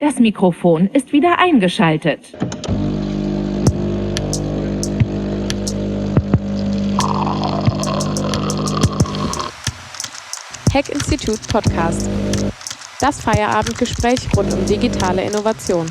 Das Mikrofon ist wieder eingeschaltet. Hack Institute Podcast. Das Feierabendgespräch rund um digitale Innovation.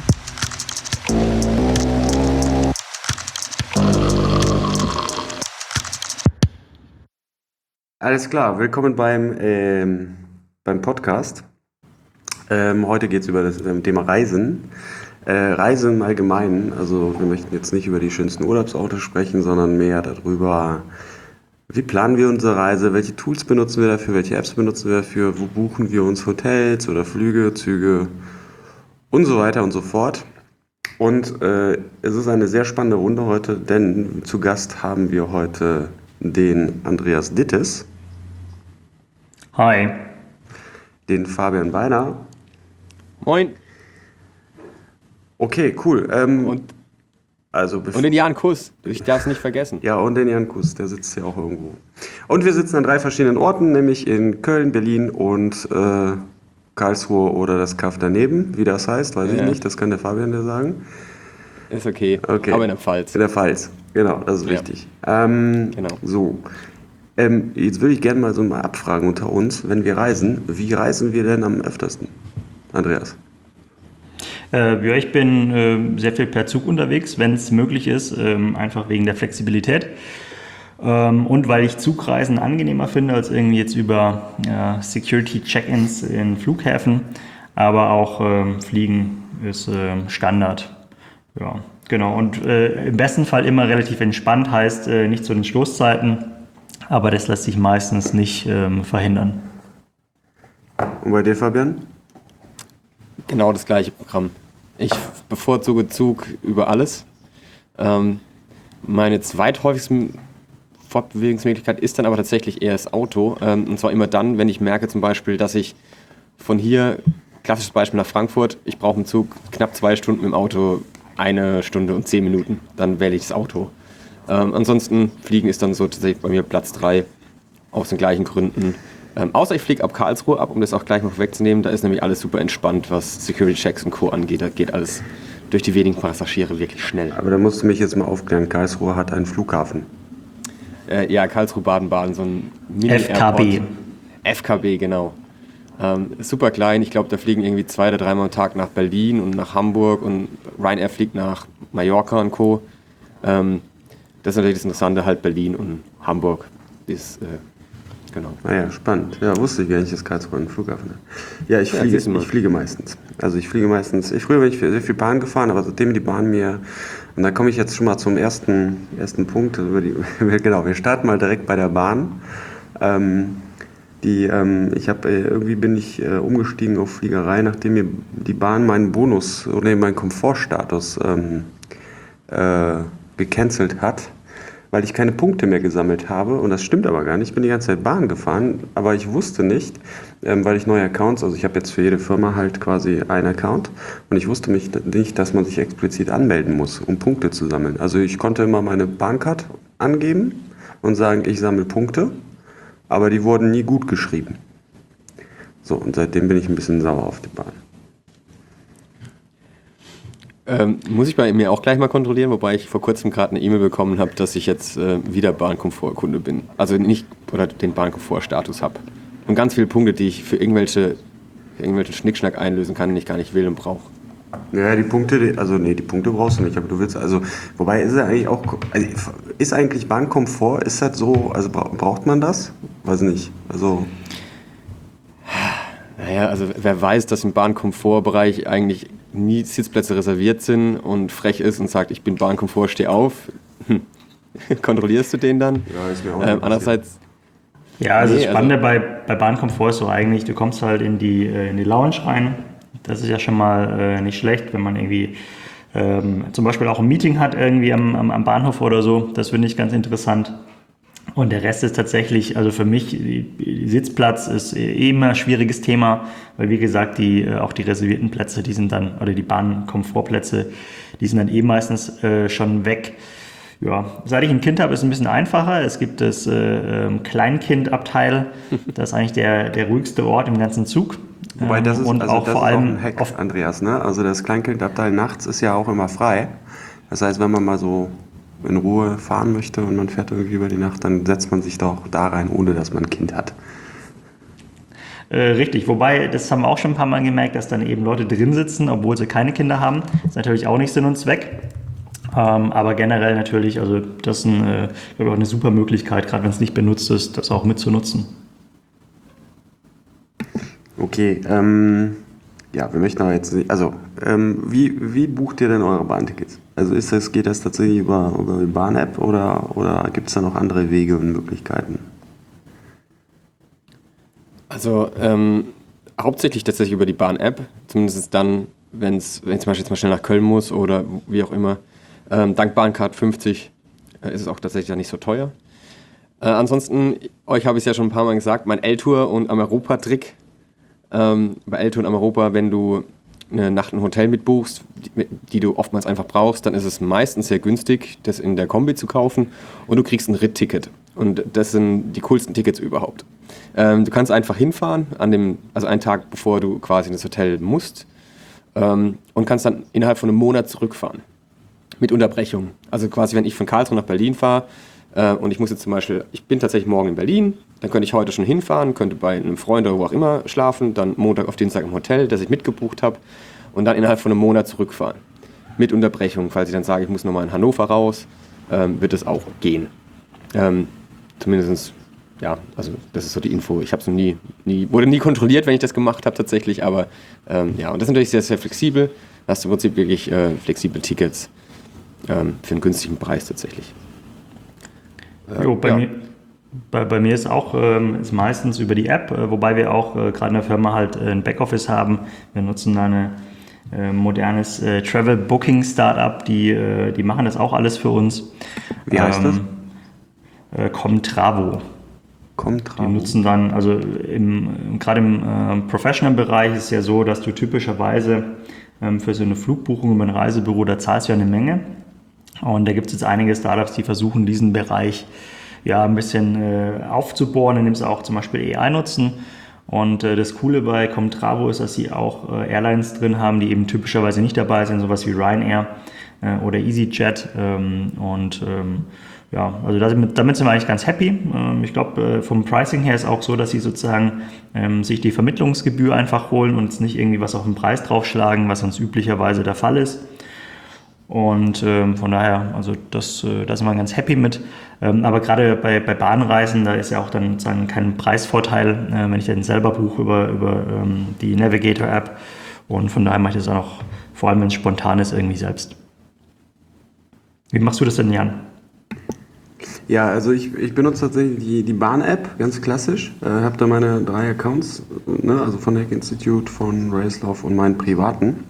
Alles klar, willkommen beim Podcast. Heute geht es über das Thema Reisen. Reisen im Allgemeinen, also wir möchten jetzt nicht über die schönsten Urlaubsorte sprechen, sondern mehr darüber, wie planen wir unsere Reise, welche Tools benutzen wir dafür, welche Apps benutzen wir dafür, wo buchen wir uns Hotels oder Flüge, Züge und so weiter und so fort. Und es ist eine sehr spannende Runde heute, denn zu Gast haben wir heute den Andreas Dittes. Hi. Den Fabian Beiner. Moin. Okay, cool. Und den Jan Kuss, ich darf es nicht vergessen. Ja, und den Jan Kuss, der sitzt ja auch irgendwo. Und wir sitzen an 3 verschiedenen Orten, nämlich in Köln, Berlin und Karlsruhe oder das Kaff daneben. Wie das heißt, weiß ich nicht, das kann der Fabian dir sagen. Ist okay, aber in der Pfalz. In der Pfalz, genau, das ist wichtig. Genau. So, jetzt würde ich gerne mal so mal abfragen unter uns, wenn wir reisen, wie reisen wir denn am öftersten, Andreas? Ja, ich bin sehr viel per Zug unterwegs, wenn es möglich ist, einfach wegen der Flexibilität. Und weil ich Zugreisen angenehmer finde als irgendwie jetzt über Security-Check-ins in Flughäfen, aber auch Fliegen ist Standard. Ja, genau. Und im besten Fall immer relativ entspannt, heißt nicht zu den Stoßzeiten, aber das lässt sich meistens nicht verhindern. Und bei dir, Fabian? Genau das gleiche Programm. Ich bevorzuge Zug über alles. Meine zweithäufigste Fortbewegungsmöglichkeit ist dann aber tatsächlich eher das Auto. Und zwar immer dann, wenn ich merke zum Beispiel, dass ich von hier, klassisches Beispiel nach Frankfurt, ich brauche im Zug knapp 2 Stunden mit dem Auto, 1 Stunde und 10 Minuten. Dann wähle ich das Auto. Ansonsten Fliegen ist dann so tatsächlich bei mir Platz 3 aus den gleichen Gründen. Außer ich fliege ab Karlsruhe ab, um das auch gleich mal vorwegzunehmen. Da ist nämlich alles super entspannt, was Security-Checks und Co. angeht. Da geht alles durch die wenigen Passagiere wirklich schnell. Aber da musst du mich jetzt mal aufklären. Karlsruhe hat einen Flughafen. Ja, Karlsruhe-Baden-Baden, so ein FKB. FKB, genau. Super klein. Ich glaube, da fliegen irgendwie 2 oder 3 Mal am Tag nach Berlin und nach Hamburg. Und Ryanair fliegt nach Mallorca und Co. Das ist natürlich das Interessante, halt Berlin und Hamburg ist... Genau. Naja, spannend. Ja, wusste ich gar nicht, dass Karlsruhe einen Flughafen hat. Ja, ich fliege meistens. Früher bin ich sehr viel Bahn gefahren, aber seitdem die Bahn mir... Und da komme ich jetzt schon mal zum ersten Punkt. Genau, wir starten mal direkt bei der Bahn. Irgendwie bin ich umgestiegen auf Fliegerei, nachdem mir die Bahn meinen meinen Komfortstatus gecancelt hat, weil ich keine Punkte mehr gesammelt habe. Und das stimmt aber gar nicht. Ich bin die ganze Zeit Bahn gefahren, aber ich wusste nicht, weil ich neue Accounts, also ich habe jetzt für jede Firma halt quasi einen Account und ich wusste nicht, dass man sich explizit anmelden muss, um Punkte zu sammeln. Also ich konnte immer meine Bahncard angeben und sagen, ich sammle Punkte, aber die wurden nie gut geschrieben. So, und seitdem bin ich ein bisschen sauer auf die Bahn. Muss ich bei mir auch gleich mal kontrollieren, wobei ich vor kurzem gerade eine E-Mail bekommen habe, dass ich jetzt wieder Bahnkomfortkunde bin. Also nicht, oder den Bahnkomfortstatus habe. Und ganz viele Punkte, die ich für irgendwelche Schnickschnack einlösen kann, den ich gar nicht will und brauche. Ja, die Punkte brauchst du nicht, aber du willst, also, wobei ist es eigentlich auch, ist eigentlich Bahnkomfort, ist das so, also braucht man das? Weiß nicht, also... Naja, also wer weiß, dass im Bahnkomfortbereich eigentlich nie Sitzplätze reserviert sind und frech ist und sagt, ich bin Bahnkomfort, steh auf, kontrollierst du den dann? Ja, ist mir auch andererseits... Ja, also das Spannende bei Bahnkomfort ist so eigentlich, du kommst halt in die Lounge rein. Das ist ja schon mal nicht schlecht, wenn man irgendwie zum Beispiel auch ein Meeting hat irgendwie am Bahnhof oder so. Das finde ich ganz interessant. Und der Rest ist tatsächlich, also für mich, die Sitzplatz ist immer ein schwieriges Thema, weil wie gesagt, auch die reservierten Plätze, die sind dann, oder die Bahnkomfortplätze, die sind dann meistens schon weg. Ja, seit ich ein Kind habe, ist es ein bisschen einfacher. Es gibt das Kleinkindabteil. Das ist eigentlich der ruhigste Ort im ganzen Zug. Wobei das ist, und also auch das vor ist auch allem ein Hack, Andreas, ne? Also das Kleinkindabteil nachts ist ja auch immer frei. Das heißt, wenn man mal so in Ruhe fahren möchte und man fährt irgendwie über die Nacht, dann setzt man sich doch da rein, ohne dass man ein Kind hat. Richtig, wobei, das haben wir auch schon ein paar Mal gemerkt, dass dann eben Leute drin sitzen, obwohl sie keine Kinder haben. Das ist natürlich auch nicht Sinn und Zweck. Aber generell natürlich, also das ist glaube ich, auch eine super Möglichkeit, gerade wenn es nicht benutzt ist, das auch mitzunutzen. Okay, ja, wir möchten aber jetzt nicht, also wie bucht ihr denn eure Bahntickets? Also geht das tatsächlich über die Bahn-App oder gibt es da noch andere Wege und Möglichkeiten? Also hauptsächlich tatsächlich über die Bahn-App, zumindest dann, wenn ich zum Beispiel jetzt mal schnell nach Köln muss oder wie auch immer. Dank Bahncard 50 ist es auch tatsächlich dann nicht so teuer. Ansonsten, euch habe ich es ja schon ein paar Mal gesagt, mein L-Tour und Am-Europa-Trick. Bei L-Tour und Am-Europa, wenn du eine Nacht ein Hotel mitbuchst, die du oftmals einfach brauchst, dann ist es meistens sehr günstig, das in der Kombi zu kaufen und du kriegst ein Ritt-Ticket. Und das sind die coolsten Tickets überhaupt. Du kannst einfach hinfahren, also einen Tag bevor du quasi in das Hotel musst, und kannst dann innerhalb von einem Monat zurückfahren. Mit Unterbrechung. Also quasi, wenn ich von Karlsruhe nach Berlin fahre und ich muss jetzt zum Beispiel, ich bin tatsächlich morgen in Berlin, dann könnte ich heute schon hinfahren, könnte bei einem Freund oder wo auch immer schlafen, dann Montag auf Dienstag im Hotel, das ich mitgebucht habe und dann innerhalb von einem Monat zurückfahren. Mit Unterbrechung. Falls ich dann sage, ich muss nochmal in Hannover raus, wird es auch gehen. Zumindest, ja, also das ist so die Info. Ich habe es wurde nie kontrolliert, wenn ich das gemacht habe tatsächlich, aber ja, und das ist natürlich sehr, sehr flexibel. Da hast du im Prinzip wirklich flexible Tickets für einen günstigen Preis tatsächlich. Bei mir ist auch ist meistens über die App, wobei wir auch gerade in der Firma halt ein Backoffice haben. Wir nutzen da ein modernes Travel Booking Startup, die machen das auch alles für uns. Wie heißt das? Comtravo. Die nutzen dann, also gerade im Professional-Bereich ist es ja so, dass du typischerweise für so eine Flugbuchung über ein Reisebüro, da zahlst du ja eine Menge. Und da gibt es jetzt einige Startups, die versuchen, diesen Bereich ja ein bisschen aufzubohren, indem sie auch zum Beispiel AI nutzen. Und das Coole bei Comtravo ist, dass sie auch Airlines drin haben, die eben typischerweise nicht dabei sind, sowas wie Ryanair oder EasyJet. Ja, also damit sind wir eigentlich ganz happy. Ich glaube, vom Pricing her ist auch so, dass sie sozusagen sich die Vermittlungsgebühr einfach holen und jetzt nicht irgendwie was auf den Preis draufschlagen, was sonst üblicherweise der Fall ist. Und von daher, also da sind wir ganz happy mit. Aber gerade bei Bahnreisen, da ist ja auch dann sozusagen kein Preisvorteil, wenn ich den selber buche über die Navigator-App. Und von daher mache ich das auch, vor allem wenn es spontan ist, irgendwie selbst. Wie machst du das denn, Jan? Ja, also ich benutze tatsächlich die Bahn-App, ganz klassisch. Habe da meine 3 Accounts, ne, also von Hack Institute, von Racelove und meinen privaten.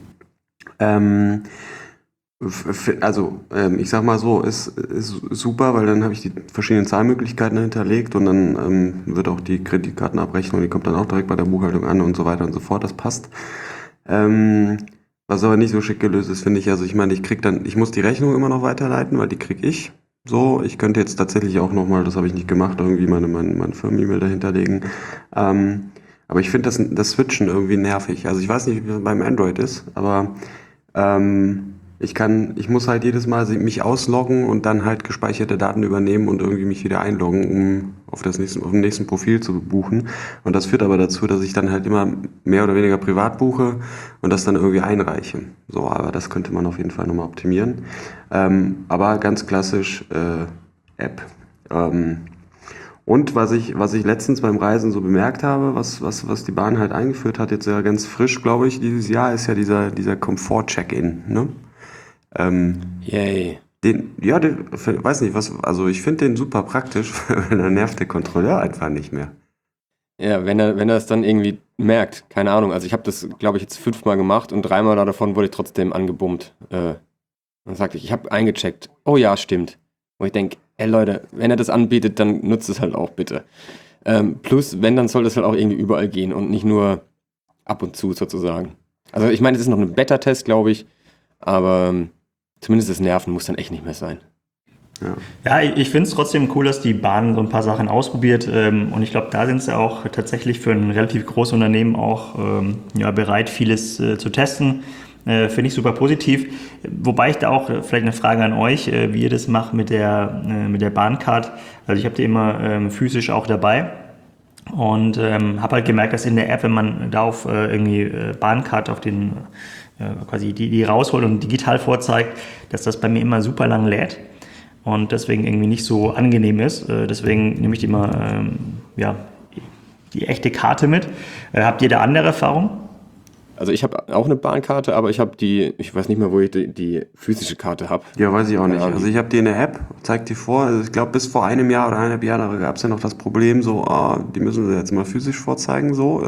Ich sag mal so, ist super, weil dann habe ich die verschiedenen Zahlmöglichkeiten hinterlegt und dann wird auch die Kreditkartenabrechnung, die kommt dann auch direkt bei der Buchhaltung an und so weiter und so fort, das passt. Was aber nicht so schick gelöst ist, finde ich, also ich meine, ich muss die Rechnung immer noch weiterleiten, weil die kriege ich. So, ich könnte jetzt tatsächlich auch nochmal, das habe ich nicht gemacht, irgendwie meine Firmen-E-Mail dahinterlegen. Aber ich finde das Switchen irgendwie nervig. Also ich weiß nicht, wie das beim Android ist, aber ich muss halt jedes Mal mich ausloggen und dann halt gespeicherte Daten übernehmen und irgendwie mich wieder einloggen, um auf dem nächsten Profil zu buchen. Und das führt aber dazu, dass ich dann halt immer mehr oder weniger privat buche und das dann irgendwie einreiche. So, aber das könnte man auf jeden Fall nochmal optimieren. Aber ganz klassisch App. Und was ich letztens beim Reisen so bemerkt habe, was die Bahn halt eingeführt hat, jetzt ja ganz frisch, glaube ich, dieses Jahr, ist ja dieser Komfort-Check-In, ne? Yay. Weiß nicht, also ich finde den super praktisch, weil dann nervt der Kontrolleur einfach nicht mehr. Ja, wenn er es dann irgendwie merkt, keine Ahnung. Also ich habe das, glaube ich, jetzt 5-mal gemacht und 3-mal davon wurde ich trotzdem angebummt. Dann sagte ich habe eingecheckt. Oh ja, stimmt. Und ich denke, ey Leute, wenn er das anbietet, dann nutzt es halt auch bitte. Plus, wenn, dann soll das halt auch irgendwie überall gehen und nicht nur ab und zu sozusagen. Also ich meine, es ist noch ein Beta-Test, glaube ich, aber zumindest das Nerven muss dann echt nicht mehr sein. Ja, ich finde es trotzdem cool, dass die Bahn so ein paar Sachen ausprobiert. Und ich glaube, da sind sie auch tatsächlich für ein relativ großes Unternehmen auch bereit, vieles zu testen. Finde ich super positiv. Wobei ich da auch vielleicht eine Frage an euch, wie ihr das macht mit der Bahncard. Also ich habe die immer physisch auch dabei und habe halt gemerkt, dass in der App, wenn man da auf irgendwie Bahncard auf den quasi die rausholt und digital vorzeigt, dass das bei mir immer super lang lädt und deswegen irgendwie nicht so angenehm ist. Deswegen nehme ich immer die echte Karte mit. Habt ihr da andere Erfahrungen? Also ich habe auch eine Bahnkarte, aber ich habe ich weiß nicht mehr, wo ich die physische Karte habe. Ja, weiß ich auch nicht. Also ich habe die in der App, zeig die vor. Also ich glaube, bis vor einem Jahr oder 1,5 Jahren gab es ja noch das Problem, so, die müssen sie jetzt mal physisch vorzeigen, so.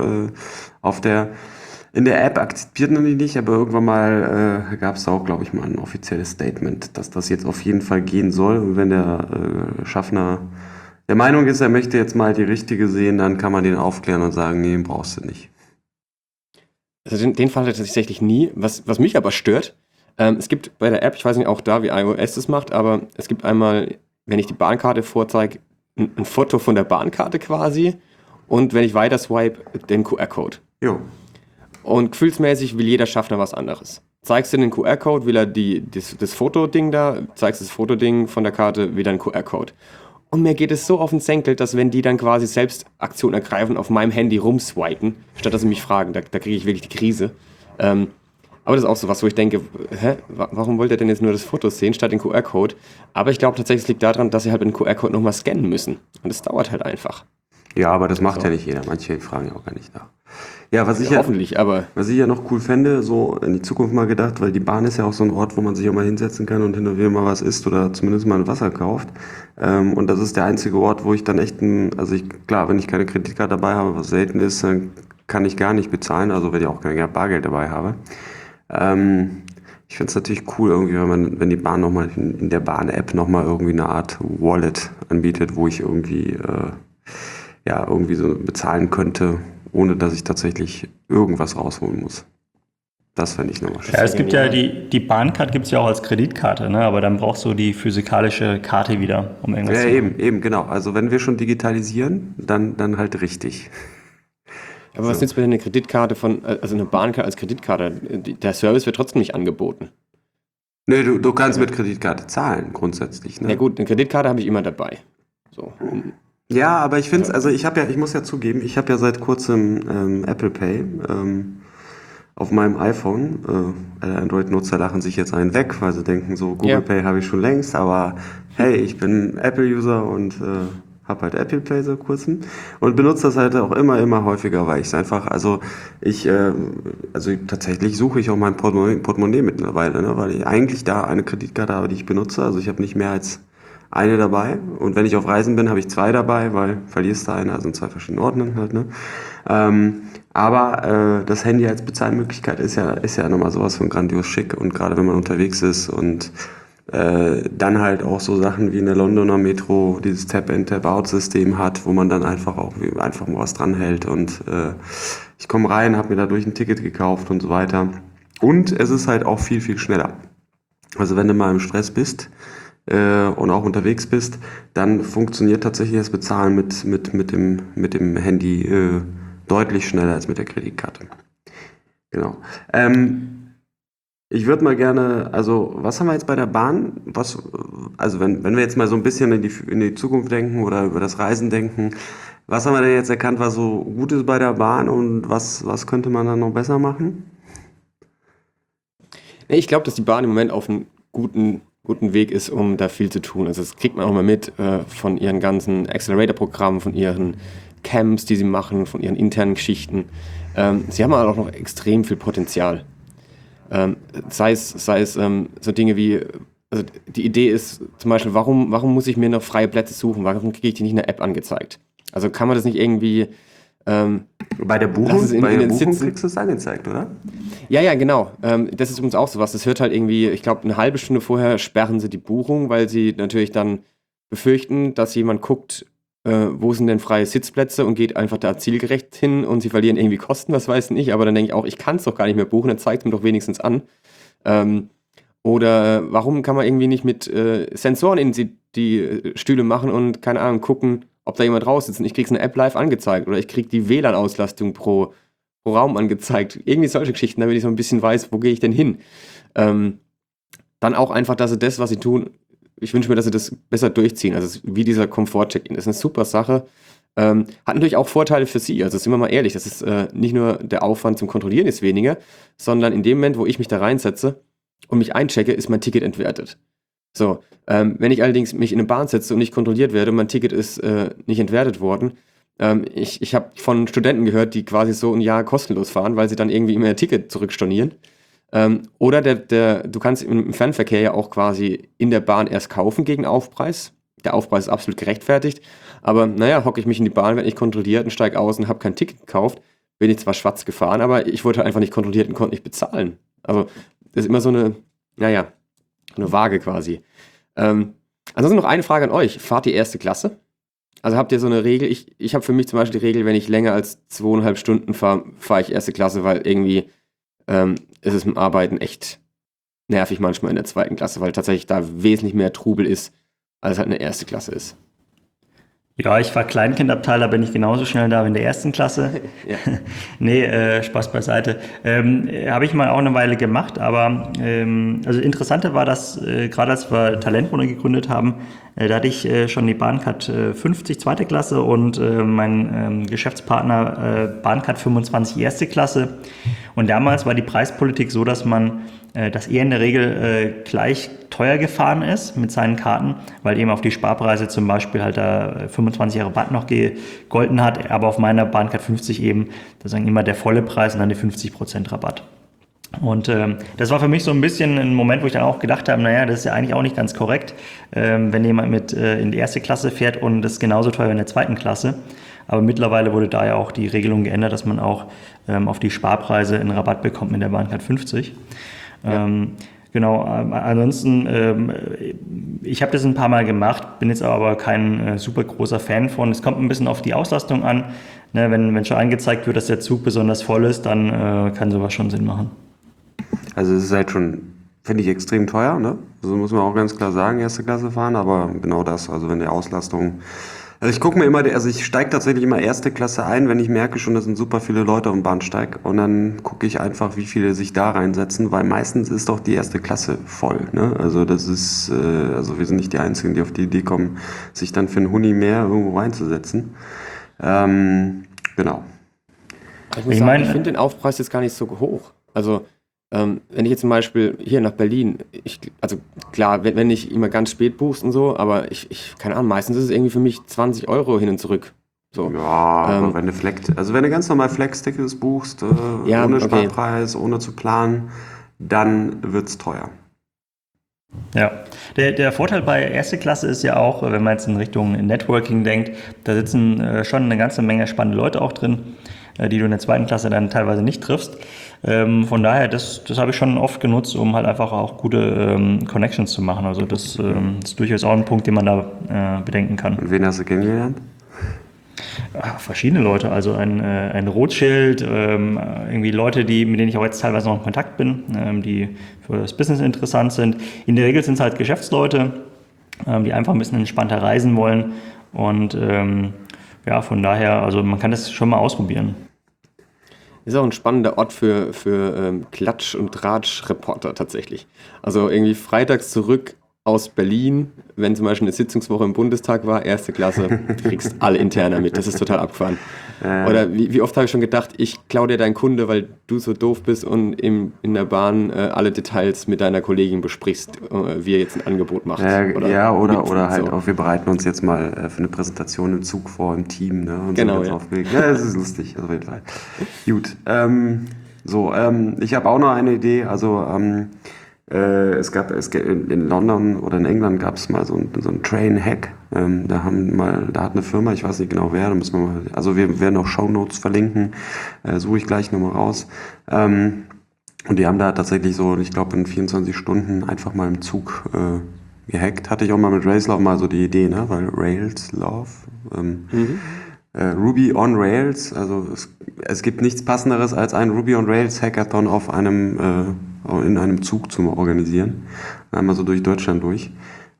In der App akzeptiert man die nicht, aber irgendwann mal gab es auch, glaube ich, mal ein offizielles Statement, dass das jetzt auf jeden Fall gehen soll. Und wenn der Schaffner der Meinung ist, er möchte jetzt mal die richtige sehen, dann kann man den aufklären und sagen, nee, den brauchst du nicht. Also den Fall hatte ich tatsächlich nie. Was mich aber stört, es gibt bei der App, ich weiß nicht auch da, wie iOS das macht, aber es gibt einmal, wenn ich die Bahnkarte vorzeige, ein Foto von der Bahnkarte quasi und wenn ich weiter swipe, den QR-Code. Jo. Und gefühlsmäßig will jeder Schaffner was anderes. Zeigst du den QR-Code, will er das Fotoding da, zeigst das Fotoding von der Karte, will er einen QR-Code. Und mir geht es so auf den Senkel, dass wenn die dann quasi selbst Aktion ergreifen, auf meinem Handy rumswipen, statt dass sie mich fragen, da kriege ich wirklich die Krise. Aber das ist auch so was, wo ich denke, warum wollt ihr denn jetzt nur das Foto sehen, statt den QR-Code? Aber ich glaube tatsächlich, es liegt daran, dass sie halt mit dem QR-Code nochmal scannen müssen. Und das dauert halt einfach. Ja, aber das macht ja nicht jeder. Manche fragen ja auch gar nicht nach. Ja, was ich ja noch cool fände, so in die Zukunft mal gedacht, weil die Bahn ist ja auch so ein Ort, wo man sich auch mal hinsetzen kann und hin und wieder mal was isst oder zumindest mal ein Wasser kauft. Und das ist der einzige Ort, wo ich dann echt, klar, wenn ich keine Kreditkarte dabei habe, was selten ist, dann kann ich gar nicht bezahlen, also wenn ich auch kein Bargeld dabei habe. Ich finde es natürlich cool irgendwie, wenn die Bahn nochmal in der Bahn-App nochmal irgendwie eine Art Wallet anbietet, wo ich irgendwie so bezahlen könnte, ohne dass ich tatsächlich irgendwas rausholen muss. Das fände ich nochmal schön. Ja, es gibt ja die Bahncard gibt es ja auch als Kreditkarte, ne? Aber dann brauchst du die physikalische Karte wieder, um irgendwas zu machen. Ja, eben, genau. Also wenn wir schon digitalisieren, dann halt richtig. Aber was nützt mir denn eine Kreditkarte also eine Bahncard als Kreditkarte? Der Service wird trotzdem nicht angeboten. Nee, du kannst mit Kreditkarte zahlen, grundsätzlich. Ne? Ja gut, eine Kreditkarte habe ich immer dabei. So. Ja, aber ich finde es, also ich muss ja zugeben, ich habe ja seit kurzem Apple Pay auf meinem iPhone. Alle Android-Nutzer lachen sich jetzt einen weg, weil sie denken so, Google Pay habe ich schon längst, aber hey, ich bin Apple-User und habe halt Apple Pay seit kurzem und benutze das halt auch immer häufiger, weil ich es einfach, tatsächlich suche ich auch mein Portemonnaie mittlerweile, ne, weil ich eigentlich da eine Kreditkarte habe, die ich benutze, also ich habe nicht mehr als eine dabei und wenn ich auf Reisen bin, habe ich 2 dabei, weil verlierst du eine, also in 2 verschiedenen Ordnern halt, ne. Aber das Handy als Bezahlmöglichkeit ist ja nochmal sowas von grandios schick und gerade wenn man unterwegs ist und dann halt auch so Sachen wie in der Londoner Metro dieses Tap-in, Tap-out-System hat, wo man dann einfach mal was dranhält und ich komme rein, habe mir dadurch ein Ticket gekauft und so weiter. Und es ist halt auch viel, viel schneller. Also wenn du mal im Stress bist und auch unterwegs bist, dann funktioniert tatsächlich das Bezahlen mit dem Handy deutlich schneller als mit der Kreditkarte. Genau. Ich würde mal gerne, also was haben wir jetzt bei der Bahn? Also wenn wir jetzt mal so ein bisschen in die Zukunft denken oder über das Reisen denken, was haben wir denn jetzt erkannt, was so gut ist bei der Bahn und was könnte man dann noch besser machen? Ich glaube, dass die Bahn im Moment auf einem guten Weg ist, um da viel zu tun. Also das kriegt man auch mal mit von ihren ganzen Accelerator-Programmen, von ihren Camps, die sie machen, von ihren internen Geschichten. Sie haben auch noch extrem viel Potenzial. Sei es so Dinge wie, also die Idee ist zum Beispiel, warum muss ich mir noch freie Plätze suchen? Warum kriege ich die nicht in der App angezeigt? Also kann man das nicht irgendwie bei der Buchung kriegst du es angezeigt, oder? Ja, genau. Das ist übrigens auch sowas. Das hört halt irgendwie, ich glaube, eine halbe Stunde vorher sperren sie die Buchung, weil sie natürlich dann befürchten, dass jemand guckt, wo sind denn freie Sitzplätze und geht einfach da zielgerecht hin und sie verlieren irgendwie Kosten, das weiß ich nicht, aber dann denke ich auch, ich kann es doch gar nicht mehr buchen, dann zeigt mir doch wenigstens an. Oder warum kann man irgendwie nicht mit Sensoren in die die Stühle machen und, keine Ahnung, gucken, ob da jemand raus sitzt. Und ich kriege eine App live angezeigt oder ich kriege die WLAN-Auslastung pro Raum angezeigt. Irgendwie solche Geschichten, damit ich so ein bisschen weiß, wo gehe ich denn hin. Dann auch einfach, dass sie das, was sie tun, ich wünsche mir, dass sie das besser durchziehen. Also wie dieser Komfort-Check-In. Das ist eine super Sache. Hat natürlich auch Vorteile für sie. Also sind wir mal ehrlich, das ist nicht nur der Aufwand zum Kontrollieren ist weniger, sondern in dem Moment, wo ich mich da reinsetze und mich einchecke, ist mein Ticket entwertet. So, wenn ich allerdings mich in eine Bahn setze und nicht kontrolliert werde und mein Ticket ist nicht entwertet worden, ich habe von Studenten gehört, die quasi so ein Jahr kostenlos fahren, weil sie dann irgendwie immer ihr Ticket zurückstornieren. Oder du kannst im Fernverkehr ja auch quasi in der Bahn erst kaufen gegen Aufpreis. Der Aufpreis ist absolut gerechtfertigt. Aber naja, hocke ich mich in die Bahn, werde nicht kontrolliert und steige aus und habe kein Ticket gekauft. Bin ich zwar schwarz gefahren, aber ich wurde einfach nicht kontrolliert und konnte nicht bezahlen. Also das ist immer so eine Waage quasi. Ansonsten noch eine Frage an euch. Fahrt ihr erste Klasse? Also habt ihr so eine Regel? Ich habe für mich zum Beispiel die Regel, wenn ich länger als 2,5 Stunden fahre, fahre ich erste Klasse, weil irgendwie ist es mit dem Arbeiten echt nervig manchmal in der zweiten Klasse, weil tatsächlich da wesentlich mehr Trubel ist, als halt eine erste Klasse ist. Ja, ich war Kleinkindabteil, da bin ich genauso schnell da wie in der ersten Klasse. Ja. Nee, Spaß beiseite. Habe ich mal auch eine Weile gemacht, aber also interessanter war das, gerade als wir Talentrunde gegründet haben, da hatte ich schon die Bahncard 50 zweite Klasse und mein Geschäftspartner Bahncard 25 erste Klasse. Und damals war die Preispolitik so, dass er in der Regel gleich teuer gefahren ist mit seinen Karten, weil eben auf die Sparpreise zum Beispiel halt da 25 Rabatt noch gegolten hat, aber auf meiner Bahncard 50 eben sozusagen immer der volle Preis und dann die 50% Rabatt. Und das war für mich so ein bisschen ein Moment, wo ich dann auch gedacht habe, naja, das ist ja eigentlich auch nicht ganz korrekt, wenn jemand mit in die erste Klasse fährt und das ist genauso teuer wie in der zweiten Klasse. Aber mittlerweile wurde da ja auch die Regelung geändert, dass man auch auf die Sparpreise einen Rabatt bekommt mit der Bahncard 50. Ja. Genau, ansonsten, ich habe das ein paar Mal gemacht, bin jetzt aber kein super großer Fan von. Es kommt ein bisschen auf die Auslastung an. Ne, wenn schon angezeigt wird, dass der Zug besonders voll ist, dann kann sowas schon Sinn machen. Also es ist halt schon, finde ich, extrem teuer, ne? Also muss man auch ganz klar sagen, erste Klasse fahren, aber genau das, also wenn die Auslastung... Also ich gucke mir immer, ich steige tatsächlich immer erste Klasse ein, wenn ich merke schon, da sind super viele Leute auf dem Bahnsteig und dann gucke ich einfach, wie viele sich da reinsetzen, weil meistens ist doch die erste Klasse voll, ne? Also das ist, also wir sind nicht die Einzigen, die auf die Idee kommen, sich dann für einen Huni mehr irgendwo reinzusetzen. Genau. Ich muss sagen, ich finde den Aufpreis jetzt gar nicht so hoch. Also wenn ich jetzt zum Beispiel hier nach Berlin, also klar, wenn ich immer ganz spät buchst und so, aber ich keine Ahnung, meistens ist es irgendwie für mich 20 € hin und zurück. So. Ja, aber wenn du ganz normal Flex-Tickets buchst, ohne Sparpreis, ohne zu planen, dann wird's teuer. Ja, der Vorteil bei erste Klasse ist ja auch, wenn man jetzt in Richtung Networking denkt, da sitzen schon eine ganze Menge spannende Leute auch drin, die du in der zweiten Klasse dann teilweise nicht triffst. Von daher, das habe ich schon oft genutzt, um halt einfach auch gute Connections zu machen. Also das ist durchaus auch ein Punkt, den man da bedenken kann. Und wen hast du kennengelernt? Verschiedene Leute, also ein Rothschild, irgendwie Leute, mit denen ich auch jetzt teilweise noch in Kontakt bin, die für das Business interessant sind. In der Regel sind es halt Geschäftsleute, die einfach ein bisschen entspannter reisen wollen und ja, von daher, also man kann das schon mal ausprobieren. Ist auch ein spannender Ort für Klatsch- und Tratsch-Reporter tatsächlich. Also irgendwie freitags zurück aus Berlin, wenn zum Beispiel eine Sitzungswoche im Bundestag war, erste Klasse, du kriegst alle Interner mit, das ist total abgefahren. Oder wie oft habe ich schon gedacht, ich klaue dir deinen Kunde, weil du so doof bist und in der Bahn alle Details mit deiner Kollegin besprichst, wie er jetzt ein Angebot macht. Oder halt auch, wir bereiten uns jetzt mal für eine Präsentation im Zug vor, im Team. Ne, und genau, so ja, das ist lustig, auf jeden Fall. Gut, ich habe auch noch eine Idee, also es gab in London oder in England gab es mal so ein Train-Hack. Da hat eine Firma, ich weiß nicht genau wer, da müssen wir mal, also wir werden auch Shownotes verlinken, suche ich gleich nochmal raus. Und die haben da tatsächlich so, ich glaube in 24 Stunden einfach mal im Zug gehackt. Hatte ich auch mal mit Raislove mal so die Idee, ne? Weil Railslove, Ruby on Rails, also es gibt nichts Passenderes als ein Ruby on Rails Hackathon in einem Zug zu organisieren. Einmal so durch Deutschland durch.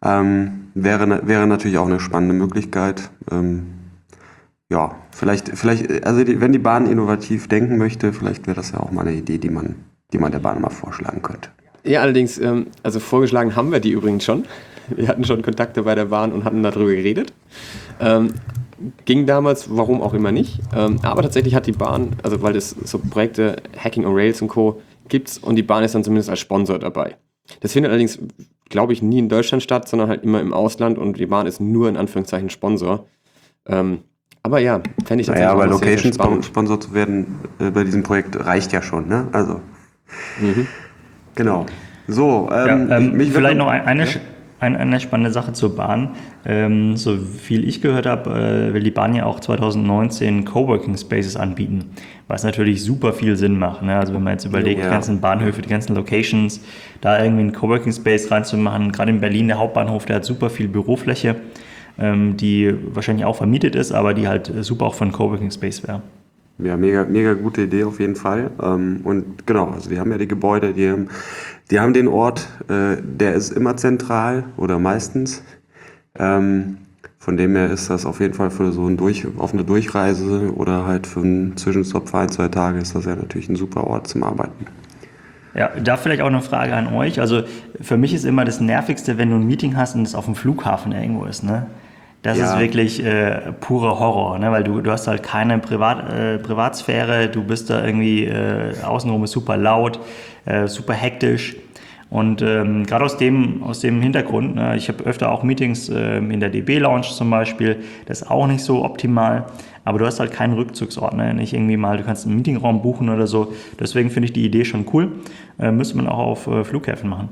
Wäre natürlich auch eine spannende Möglichkeit. Ja, vielleicht, also wenn die Bahn innovativ denken möchte, vielleicht wäre das ja auch mal eine Idee, die man der Bahn mal vorschlagen könnte. Ja, allerdings, also vorgeschlagen haben wir die übrigens schon. Wir hatten schon Kontakte bei der Bahn und hatten darüber geredet. Ging damals, warum auch immer nicht. Aber tatsächlich hat die Bahn, also weil es so Projekte Hacking on Rails und Co. gibt's und die Bahn ist dann zumindest als Sponsor dabei. Das findet allerdings, glaube ich, nie in Deutschland statt, sondern halt immer im Ausland und die Bahn ist nur in Anführungszeichen Sponsor. Aber ja, fände ich tatsächlich naja, aber auch sehr, sehr spannend. Location-Sponsor zu werden bei diesem Projekt reicht ja schon, ne? Also, genau. So, vielleicht noch eine spannende Sache zur Bahn. So viel ich gehört habe, will die Bahn ja auch 2019 Coworking Spaces anbieten, was natürlich super viel Sinn macht. Ne? Also wenn man jetzt überlegt, die ganzen Bahnhöfe, die ganzen Locations, da irgendwie einen Coworking Space reinzumachen, gerade in Berlin, der Hauptbahnhof, der hat super viel Bürofläche, die wahrscheinlich auch vermietet ist, aber die halt super auch von Coworking Space wäre. Ja, mega gute Idee auf jeden Fall. Und genau, also die haben ja die Gebäude, die haben den Ort, der ist immer zentral oder meistens. Von dem her ist das auf jeden Fall für so auf eine Durchreise oder halt für einen Zwischenstopp für 1-2 Tage ist das ja natürlich ein super Ort zum Arbeiten. Ja, da vielleicht auch eine Frage an euch. Also für mich ist immer das Nervigste, wenn du ein Meeting hast und es auf dem Flughafen irgendwo ist, ne? Das ist wirklich purer Horror, ne? Weil du hast halt keine Privatsphäre, du bist da irgendwie, außenrum ist super laut, super hektisch. Und gerade aus dem Hintergrund, ne, ich habe öfter auch Meetings in der DB Lounge zum Beispiel, das ist auch nicht so optimal, aber du hast halt keinen Rückzugsort, ne? Nicht irgendwie mal, du kannst einen Meetingraum buchen oder so. Deswegen finde ich die Idee schon cool, müsste man auch auf Flughäfen machen.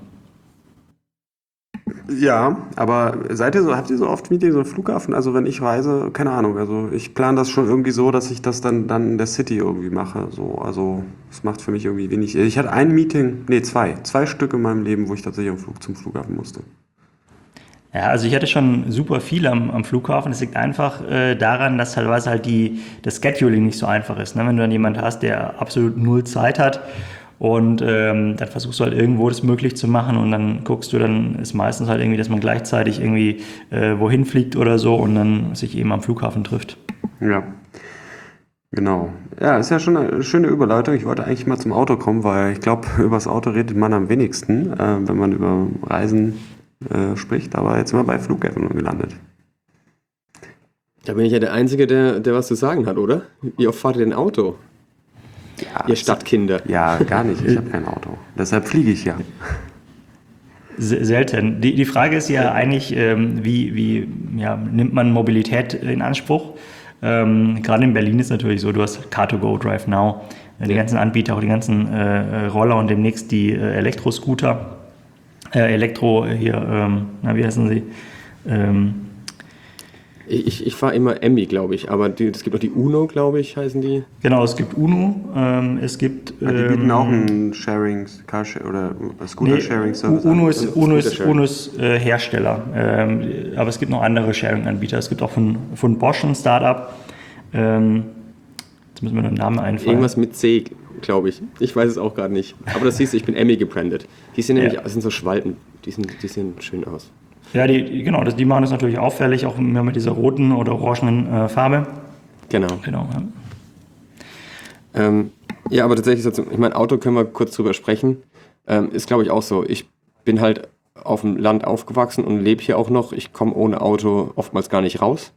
Ja, aber habt ihr so oft Meetings am Flughafen? Also wenn ich reise, keine Ahnung, also ich plane das schon irgendwie so, dass ich das dann in der City irgendwie mache. So, also es macht für mich irgendwie wenig. Ich hatte ein Meeting, zwei Stück in meinem Leben, wo ich tatsächlich zum Flughafen musste. Ja, also ich hatte schon super viel am Flughafen. Es liegt einfach daran, dass teilweise halt das Scheduling nicht so einfach ist. Ne? Wenn du dann jemanden hast, der absolut null Zeit hat und dann versuchst du halt irgendwo das möglich zu machen und dann dann ist meistens halt irgendwie, dass man gleichzeitig irgendwie wohin fliegt oder so und dann sich eben am Flughafen trifft. Ja, genau. Ja, ist ja schon eine schöne Überleitung. Ich wollte eigentlich mal zum Auto kommen, weil ich glaube, über das Auto redet man am wenigsten, wenn man über Reisen spricht, aber jetzt sind wir bei Flughäfen gelandet. Da bin ich ja der Einzige, der was zu sagen hat, oder? Wie oft fahrt ihr denn Auto? Ja, ihr Stadtkinder. Ja, gar nicht. Ich habe kein Auto. Deshalb fliege ich ja. Selten. Die Frage ist ja eigentlich, wie nimmt man Mobilität in Anspruch? Gerade in Berlin ist natürlich so, du hast Car2Go, Drive Now, die ganzen Anbieter, auch die ganzen Roller und demnächst die Elektroscooter. Wie heißen sie? Ich fahre immer Emmy, glaube ich, aber es gibt auch die Uno, glaube ich, heißen die. Genau, es gibt Uno, es gibt... die bieten auch einen Scooter-Sharing-Service. Uno ist Hersteller, aber es gibt noch andere Sharing-Anbieter. Es gibt auch von Bosch ein Startup. Jetzt müssen wir noch einen Namen einfallen. Irgendwas mit C, glaube ich. Ich weiß es auch gerade nicht. Aber das siehst du, ich bin Emmy gebrandet. Die sind nämlich, das sind so Schwalben, die sehen schön aus. Ja, die machen das natürlich auffällig, auch mehr mit dieser roten oder orangenen Farbe. Genau. Ja. Ja, aber tatsächlich, ich meine, Auto können wir kurz drüber sprechen. Ist, glaube ich, auch so. Ich bin halt auf dem Land aufgewachsen und lebe hier auch noch. Ich komme ohne Auto oftmals gar nicht raus.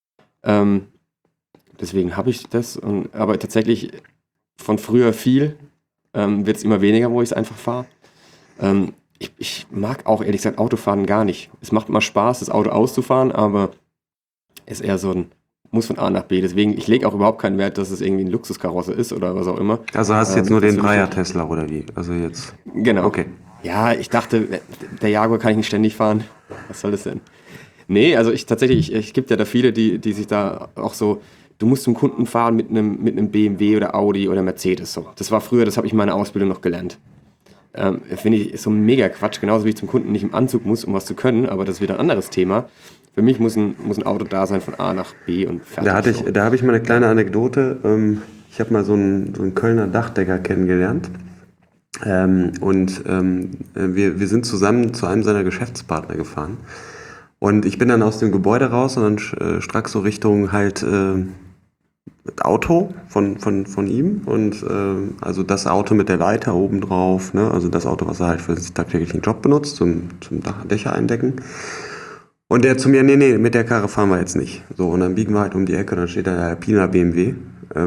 Deswegen habe ich das. Aber tatsächlich von früher viel wird es immer weniger, wo ich es einfach fahre. Ich mag auch ehrlich gesagt Autofahren gar nicht. Es macht immer Spaß, das Auto auszufahren, aber ist eher so muss von A nach B. Deswegen, ich lege auch überhaupt keinen Wert, dass es irgendwie ein Luxuskarosse ist oder was auch immer. Also hast du jetzt nur den Dreier Tesla oder wie? Also jetzt. Genau. Okay. Ja, ich dachte, der Jaguar kann ich nicht ständig fahren. Was soll das denn? Nee, also ich gibt ja da viele, die sich da auch so, du musst zum Kunden fahren mit einem BMW oder Audi oder Mercedes. So. Das war früher, das habe ich in meiner Ausbildung noch gelernt. Finde ich so mega Quatsch, genauso wie ich zum Kunden nicht im Anzug muss, um was zu können, aber das ist wieder ein anderes Thema. Für mich muss ein Auto da sein von A nach B und fertig. Da habe ich mal eine kleine Anekdote. Ich habe mal so einen Kölner Dachdecker kennengelernt. Wir sind zusammen zu einem seiner Geschäftspartner gefahren. Und ich bin dann aus dem Gebäude raus und dann stracks so Richtung halt Auto von ihm. Und also das Auto mit der Leiter oben drauf, ne? Also das Auto, was er halt für den tagtäglichen Job benutzt, zum Dächer eindecken. Und der zu mir, nee, mit der Karre fahren wir jetzt nicht. So, und dann biegen wir halt um die Ecke und dann steht da der Alpina BMW.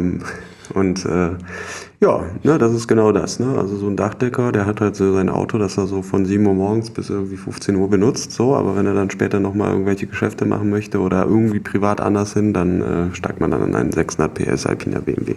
Ja, ne, das ist genau das, ne? Also so ein Dachdecker, der hat halt so sein Auto, das er so von 7 Uhr morgens bis irgendwie 15 Uhr benutzt, so, aber wenn er dann später nochmal irgendwelche Geschäfte machen möchte oder irgendwie privat anders hin, dann steigt man dann in einen 600 PS Alpina BMW.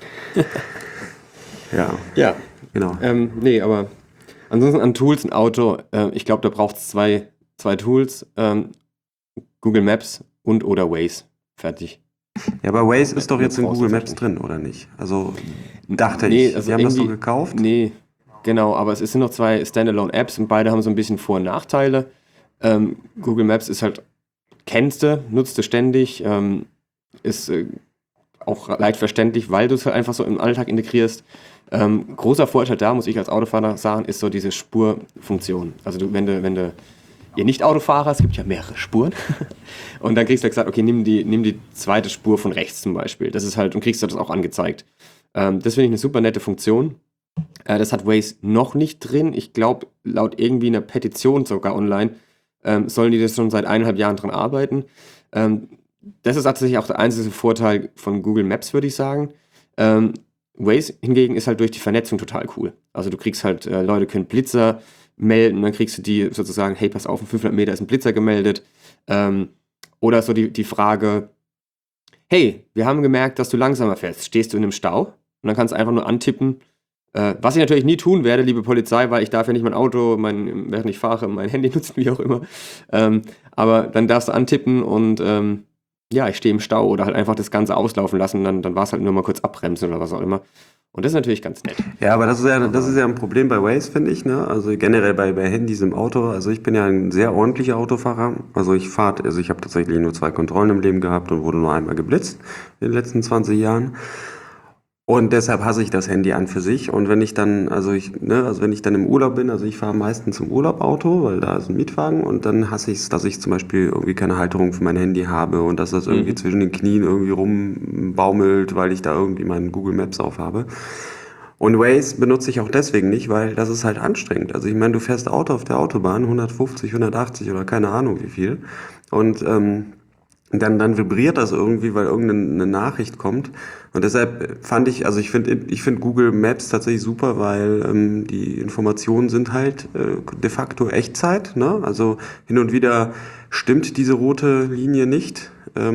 Ja, Genau. nee, aber ansonsten an Tools ein Auto, ich glaube, da braucht es zwei Tools, Google Maps und oder Waze. Fertig. Ja, aber Waze ist doch jetzt in brauchst Google du Maps nicht. drin, oder nicht? Also dachte Nee, ich, also die haben das so irgendwie- gekauft. Nee, genau, aber es sind noch 2 Standalone-Apps und beide haben so ein bisschen Vor- und Nachteile. Google Maps ist halt, kennst du, nutzt du ständig, ist auch leicht verständlich, weil du es halt einfach so im Alltag integrierst. Großer Vorteil da, muss ich als Autofahrer sagen, ist so diese Spurfunktion. Also wenn du ihr nicht Autofahrer, es gibt ja mehrere Spuren, und dann kriegst du gesagt, okay, nimm die zweite Spur von rechts zum Beispiel. Das ist halt, und kriegst du das auch angezeigt. Das finde ich eine super nette Funktion. Das hat Waze noch nicht drin. Ich glaube, laut irgendwie einer Petition sogar online, sollen die das schon seit 1,5 Jahren dran arbeiten. Das ist tatsächlich auch der einzige Vorteil von Google Maps, würde ich sagen. Waze hingegen ist halt durch die Vernetzung total cool. Also du kriegst halt, Leute können Blitzer melden, dann kriegst du die sozusagen, hey, pass auf, in 500 Meter ist ein Blitzer gemeldet. Oder so die Frage, hey, wir haben gemerkt, dass du langsamer fährst. Stehst du in einem Stau? Und dann kannst du einfach nur antippen. Was ich natürlich nie tun werde, liebe Polizei, weil ich darf ja nicht mein Auto, während ich fahre, mein Handy nutzen, wie auch immer. Aber dann darfst du antippen und ja, ich stehe im Stau oder halt einfach das Ganze auslaufen lassen. Dann war es halt nur mal kurz abbremsen oder was auch immer. Und das ist natürlich ganz nett. Ja, aber das ist ja ein Problem bei Waze, finde ich, ne? Also generell bei Handys im Auto. Also ich bin ja ein sehr ordentlicher Autofahrer. Also ich habe tatsächlich nur 2 Kontrollen im Leben gehabt und wurde nur einmal geblitzt in den letzten 20 Jahren. Und deshalb hasse ich das Handy an für sich. Und wenn ich dann, wenn ich dann im Urlaub bin, also ich fahre meistens im Urlaub Auto, weil da ist ein Mietwagen, und dann hasse ich es, dass ich zum Beispiel irgendwie keine Halterung für mein Handy habe und dass das irgendwie zwischen den Knien irgendwie rumbaumelt, weil ich da irgendwie meinen Google Maps aufhabe. Und Waze benutze ich auch deswegen nicht, weil das ist halt anstrengend. Also ich meine, du fährst Auto auf der Autobahn, 150, 180 oder keine Ahnung wie viel. Und dann vibriert das irgendwie, weil irgendeine Nachricht kommt. Und deshalb ich finde Google Maps tatsächlich super, weil die Informationen sind halt de facto Echtzeit, ne? Also hin und wieder stimmt diese rote Linie nicht.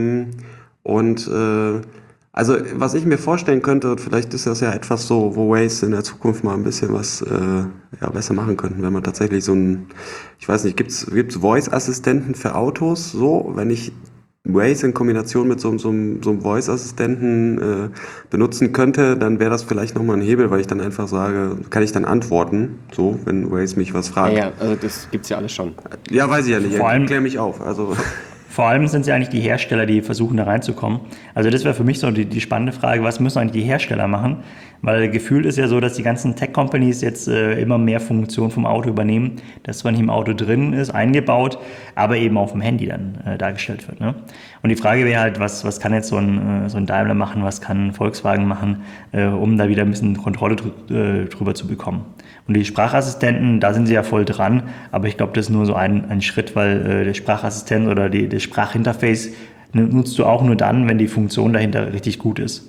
Also was ich mir vorstellen könnte, und vielleicht ist das ja etwas so, wo Waze in der Zukunft mal ein bisschen was besser machen könnten, wenn man tatsächlich so ich weiß nicht, gibt's Voice-Assistenten für Autos, so, wenn ich Waze in Kombination mit so einem Voice-Assistenten benutzen könnte, dann wäre das vielleicht nochmal ein Hebel, weil ich dann einfach sage, kann ich dann antworten, so, wenn Waze mich was fragt. Ja, also das gibt's ja alles schon. Ja, weiß ich ja nicht, Vor allem- klär mich auf. Also Vor allem sind es ja eigentlich die Hersteller, die versuchen, da reinzukommen. Also das wäre für mich so die spannende Frage, was müssen eigentlich die Hersteller machen? Weil gefühlt ist ja so, dass die ganzen Tech-Companies jetzt immer mehr Funktionen vom Auto übernehmen, das zwar nicht im Auto drin ist, eingebaut, aber eben auf dem Handy dann dargestellt wird. Ne? Und die Frage wäre halt, was kann jetzt so ein Daimler machen, was kann Volkswagen machen, um da wieder ein bisschen Kontrolle drüber zu bekommen. Und die Sprachassistenten, da sind sie ja voll dran, aber ich glaube, das ist nur so ein Schritt, weil der Sprachassistent oder das Sprachinterface nutzt du auch nur dann, wenn die Funktion dahinter richtig gut ist.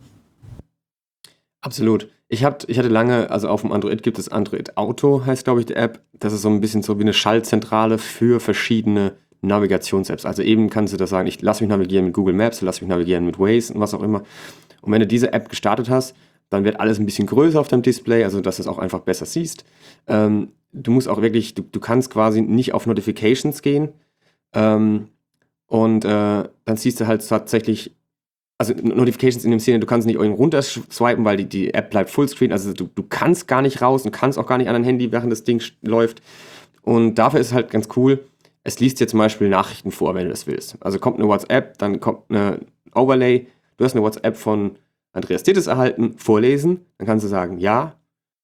Absolut. Ich hatte lange, also auf dem Android gibt es Android Auto, heißt glaube ich die App. Das ist so ein bisschen so wie eine Schaltzentrale für verschiedene Navigations-Apps. Also eben kannst du da sagen, ich lasse mich navigieren mit Google Maps, lass mich navigieren mit Waze und was auch immer. Und wenn du diese App gestartet hast, dann wird alles ein bisschen größer auf deinem Display, also dass du es auch einfach besser siehst. Du musst auch wirklich, du kannst quasi nicht auf Notifications gehen. Dann siehst du halt tatsächlich, also Notifications in dem Sinne, du kannst nicht irgendwo runterswipen, weil die App bleibt Fullscreen, also du kannst gar nicht raus und kannst auch gar nicht an dein Handy, während das Ding läuft. Und dafür ist es halt ganz cool, es liest dir zum Beispiel Nachrichten vor, wenn du das willst. Also kommt eine WhatsApp, dann kommt eine Overlay, du hast eine WhatsApp von Andreas Tittis erhalten, vorlesen, dann kannst du sagen, ja,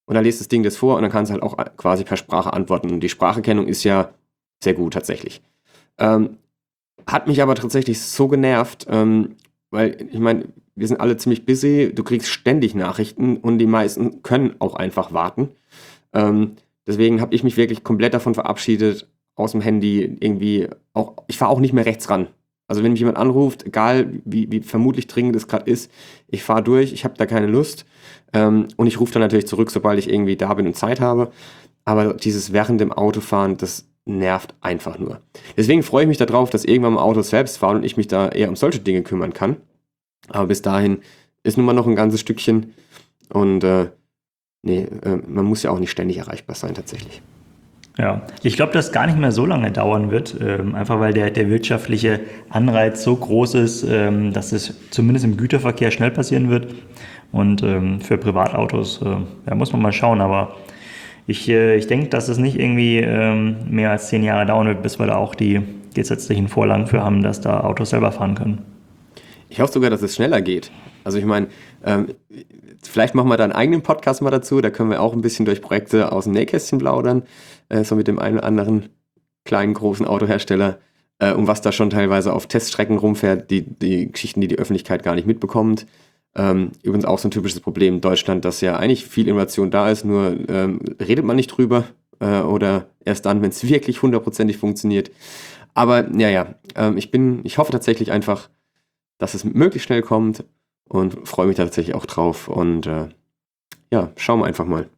und dann liest das Ding das vor und dann kannst du halt auch quasi per Sprache antworten. Und die Spracherkennung ist ja sehr gut tatsächlich. Hat mich aber tatsächlich so genervt, weil ich meine, wir sind alle ziemlich busy, du kriegst ständig Nachrichten und die meisten können auch einfach warten. Deswegen habe ich mich wirklich komplett davon verabschiedet, aus dem Handy irgendwie auch, ich fahre auch nicht mehr rechts ran. Also wenn mich jemand anruft, egal wie vermutlich dringend es gerade ist, ich fahre durch, ich habe da keine Lust und ich rufe dann natürlich zurück, sobald ich irgendwie da bin und Zeit habe. Aber dieses während dem Autofahren, das nervt einfach nur. Deswegen freue ich mich darauf, dass irgendwann mal Autos selbst fahren und ich mich da eher um solche Dinge kümmern kann. Aber bis dahin ist nun mal noch ein ganzes Stückchen und man muss ja auch nicht ständig erreichbar sein tatsächlich. Ja, ich glaube, dass gar nicht mehr so lange dauern wird, einfach weil der wirtschaftliche Anreiz so groß ist, dass es zumindest im Güterverkehr schnell passieren wird. Und für Privatautos muss man mal schauen, aber ich denke, dass es nicht irgendwie mehr als 10 Jahre dauern wird, bis wir da auch die gesetzlichen Vorlagen für haben, dass da Autos selber fahren können. Ich hoffe sogar, dass es schneller geht. Also ich meine, vielleicht machen wir da einen eigenen Podcast mal dazu, da können wir auch ein bisschen durch Projekte aus dem Nähkästchen plaudern, so mit dem einen oder anderen kleinen, großen Autohersteller, was da schon teilweise auf Teststrecken rumfährt, die Geschichten, die Öffentlichkeit gar nicht mitbekommt. Übrigens auch so ein typisches Problem in Deutschland, dass ja eigentlich viel Innovation da ist, nur redet man nicht drüber oder erst dann, wenn es wirklich 100%ig funktioniert. Aber ich hoffe tatsächlich einfach, dass es möglichst schnell kommt und freue mich da tatsächlich auch drauf und schauen wir einfach mal.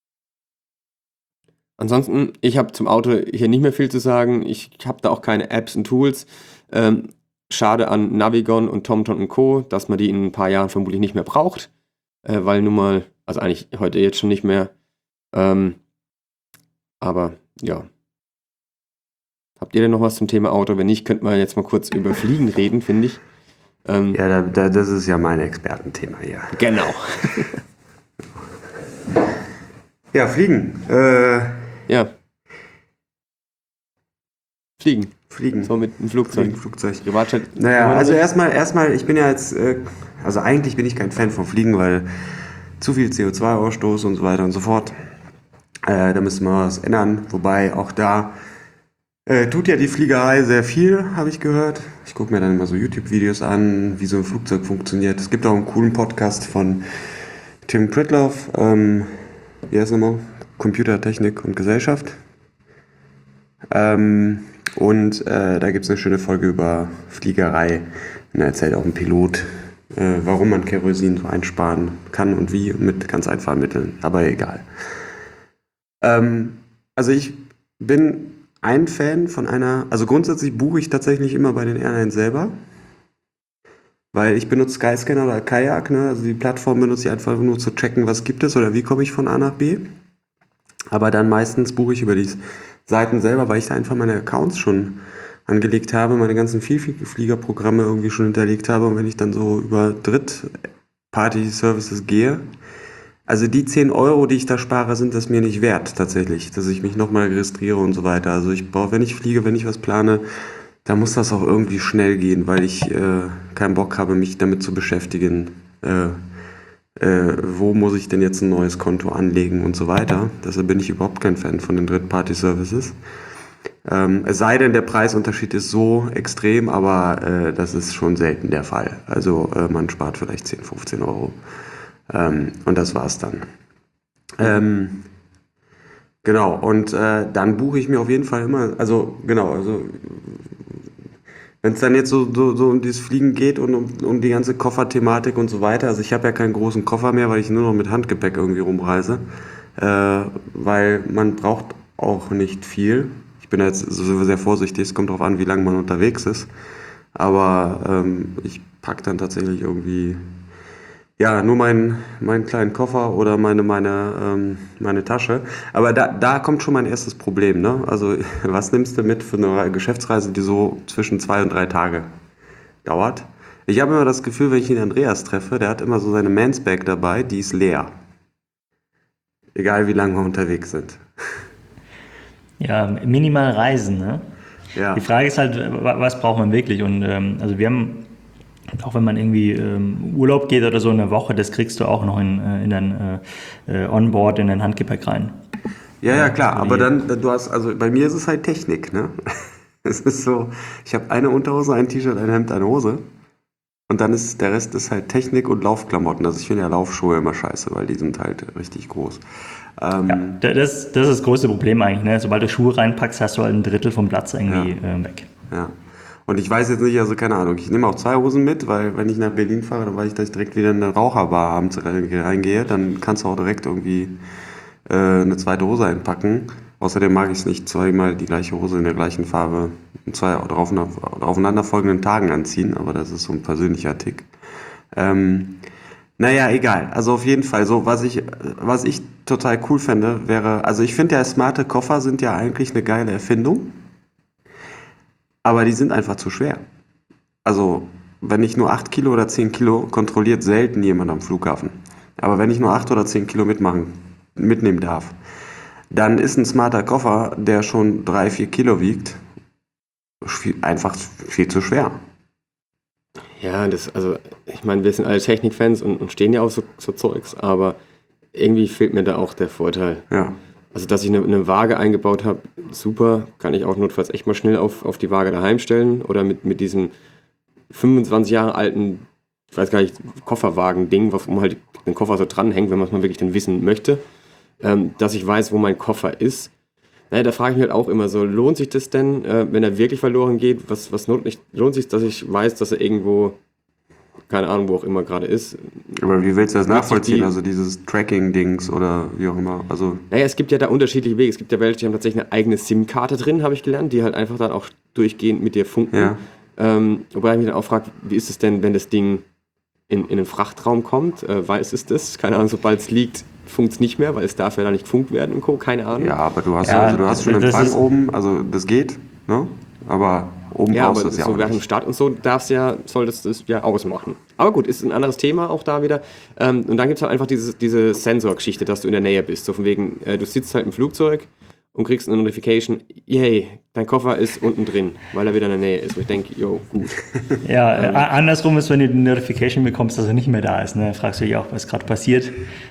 Ansonsten, ich habe zum Auto hier nicht mehr viel zu sagen. Ich habe da auch keine Apps und Tools. Schade an Navigon und TomTom und Co., dass man die in ein paar Jahren vermutlich nicht mehr braucht, weil nun mal, also eigentlich heute jetzt schon nicht mehr. Aber ja. Habt ihr denn noch was zum Thema Auto? Wenn nicht, könnte man jetzt mal kurz über Fliegen reden, finde ich. Das ist ja mein Expertenthema hier. Genau. Ja, Fliegen. Ja. Fliegen. So mit einem Flugzeug. Privatjet. Naja, also erstmal, ich bin ja jetzt, also eigentlich bin ich kein Fan vom Fliegen, weil zu viel CO2-Ausstoß und so weiter und so fort. Da müssen wir was ändern. Wobei auch da tut ja die Fliegerei sehr viel, habe ich gehört. Ich gucke mir dann immer so YouTube-Videos an, wie so ein Flugzeug funktioniert. Es gibt auch einen coolen Podcast von Tim Pritloff, wie heißt er nochmal? Computertechnik und Gesellschaft. Da gibt es eine schöne Folge über Fliegerei. Und da erzählt auch ein Pilot, warum man Kerosin so einsparen kann und wie, mit ganz einfachen Mitteln. Aber egal. Also ich bin ein Fan von also grundsätzlich buche ich tatsächlich immer bei den Airlines selber. Weil ich benutze Skyscanner oder Kayak, ne? Also die Plattform benutze ich einfach nur zu checken, was gibt es oder wie komme ich von A nach B. Aber dann meistens buche ich über die Seiten selber, weil ich da einfach meine Accounts schon angelegt habe, meine ganzen Vielfliegerprogramme irgendwie schon hinterlegt habe. Und wenn ich dann so über Dritt-Party-Services gehe, also die 10 Euro, die ich da spare, sind das mir nicht wert tatsächlich, dass ich mich nochmal registriere und so weiter. Also wenn ich fliege, wenn ich was plane, da muss das auch irgendwie schnell gehen, weil ich keinen Bock habe, mich damit zu beschäftigen, wo muss ich denn jetzt ein neues Konto anlegen und so weiter. Deshalb bin ich überhaupt kein Fan von den Dritt-Party-Services. Es sei denn, der Preisunterschied ist so extrem, aber das ist schon selten der Fall. Also man spart vielleicht 10, 15 Euro. Und das war's dann. Genau, und dann buche ich mir auf jeden Fall immer, wenn es dann jetzt so um dieses Fliegen geht und um die ganze Kofferthematik und so weiter, also ich habe ja keinen großen Koffer mehr, weil ich nur noch mit Handgepäck irgendwie rumreise, weil man braucht auch nicht viel. Ich bin jetzt so sehr vorsichtig, es kommt darauf an, wie lange man unterwegs ist, aber ich packe dann tatsächlich irgendwie nur meinen kleinen Koffer oder meine Tasche. Aber da kommt schon mein erstes Problem, ne? Also was nimmst du mit für eine Geschäftsreise, die so zwischen 2 und 3 Tage dauert? Ich habe immer das Gefühl, wenn ich den Andreas treffe, der hat immer so seine Mansbag dabei, die ist leer. Egal wie lange wir unterwegs sind. Ja, minimal reisen, ne? Ja. Die Frage ist halt, was braucht man wirklich? Und also wir haben Auch wenn man irgendwie Urlaub geht oder so in der Woche, das kriegst du auch noch in dein Onboard, in dein Handgepäck rein. Ja, klar, aber dann, du hast, also bei mir ist es halt Technik, ne? Es ist so, ich habe eine Unterhose, ein T-Shirt, ein Hemd, eine Hose und dann ist, der Rest ist halt Technik und Laufklamotten. Also ich finde ja Laufschuhe immer scheiße, weil die sind halt richtig groß. Ja, das ist das größte Problem eigentlich, ne? Sobald du Schuhe reinpackst, hast du halt ein Drittel vom Platz irgendwie weg. Ja. Und ich weiß jetzt nicht, also keine Ahnung, ich nehme auch 2 Hosen mit, weil wenn ich nach Berlin fahre, dann weiß ich, dass ich direkt wieder in eine Raucherbar abends reingehe. Dann kannst du auch direkt irgendwie eine zweite Hose einpacken. Außerdem mag ich es nicht, zweimal die gleiche Hose in der gleichen Farbe an 2 aufeinanderfolgenden Tagen anziehen, aber das ist so ein persönlicher Tick. Naja, egal. Also auf jeden Fall, so was ich total cool fände, wäre, also ich finde ja, smarte Koffer sind ja eigentlich eine geile Erfindung, aber die sind einfach zu schwer. Also wenn ich nur 8 Kilo oder 10 Kilo, kontrolliert selten jemand am Flughafen. Aber wenn ich nur 8 oder 10 Kilo mitnehmen darf, dann ist ein smarter Koffer, der schon 3-4 Kilo wiegt, einfach viel zu schwer. Ja, also ich meine, wir sind alle Technikfans und stehen ja auf so Zeugs, aber irgendwie fehlt mir da auch der Vorteil. Ja. Also, dass ich eine Waage eingebaut habe, super, kann ich auch notfalls echt mal schnell auf die Waage daheim stellen oder mit diesem 25 Jahre alten, ich weiß gar nicht, Kofferwagen-Ding, wo man halt den Koffer so dranhängt, wenn man es mal wirklich dann wissen möchte, dass ich weiß, wo mein Koffer ist. Naja, da frage ich mich halt auch immer so, lohnt sich das denn, wenn er wirklich verloren geht, was lohnt sich, dass ich weiß, dass er irgendwo, keine Ahnung, wo auch immer gerade ist. Aber wie willst du das nachvollziehen? Also dieses Tracking-Dings oder wie auch immer. Also naja, es gibt ja da unterschiedliche Wege. Es gibt ja welche, die haben tatsächlich eine eigene SIM-Karte drin, habe ich gelernt, die halt einfach dann auch durchgehend mit dir funken. Ja. Wobei ich mich dann auch frage, wie ist es denn, wenn das Ding in einen Frachtraum kommt? Weiß es das? Keine Ahnung, sobald es liegt, funkt es nicht mehr, weil es darf ja da nicht gefunkt werden und Co., keine Ahnung. Ja, aber du hast schon das Empfang ist- oben, also das geht, ne? Aber oben Ja, brauchst aber du es ja so auch während dem nicht. Start und so solltest du es ja ausmachen. Aber gut, ist ein anderes Thema auch da wieder. Und dann gibt es halt einfach diese Sensorgeschichte, dass du in der Nähe bist. So von wegen, du sitzt halt im Flugzeug und kriegst eine Notification, yay, dein Koffer ist unten drin, weil er wieder in der Nähe ist. Und ich denke, jo, gut. Ja, andersrum ist, wenn du die Notification bekommst, dass er nicht mehr da ist. Ne? Fragst du dich auch, was gerade passiert.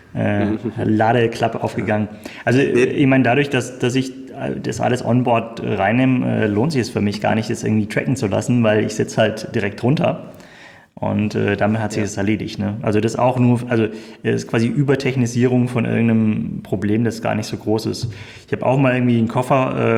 Ladeklappe aufgegangen. Also ich meine, dadurch, dass ich das alles onboard reinnehme, lohnt sich es für mich gar nicht, das irgendwie tracken zu lassen, weil ich sitze halt direkt drunter. Und damit hat sich das erledigt. Ne? Also das auch nur, also das ist quasi Übertechnisierung von irgendeinem Problem, das gar nicht so groß ist. Ich habe auch mal irgendwie einen Koffer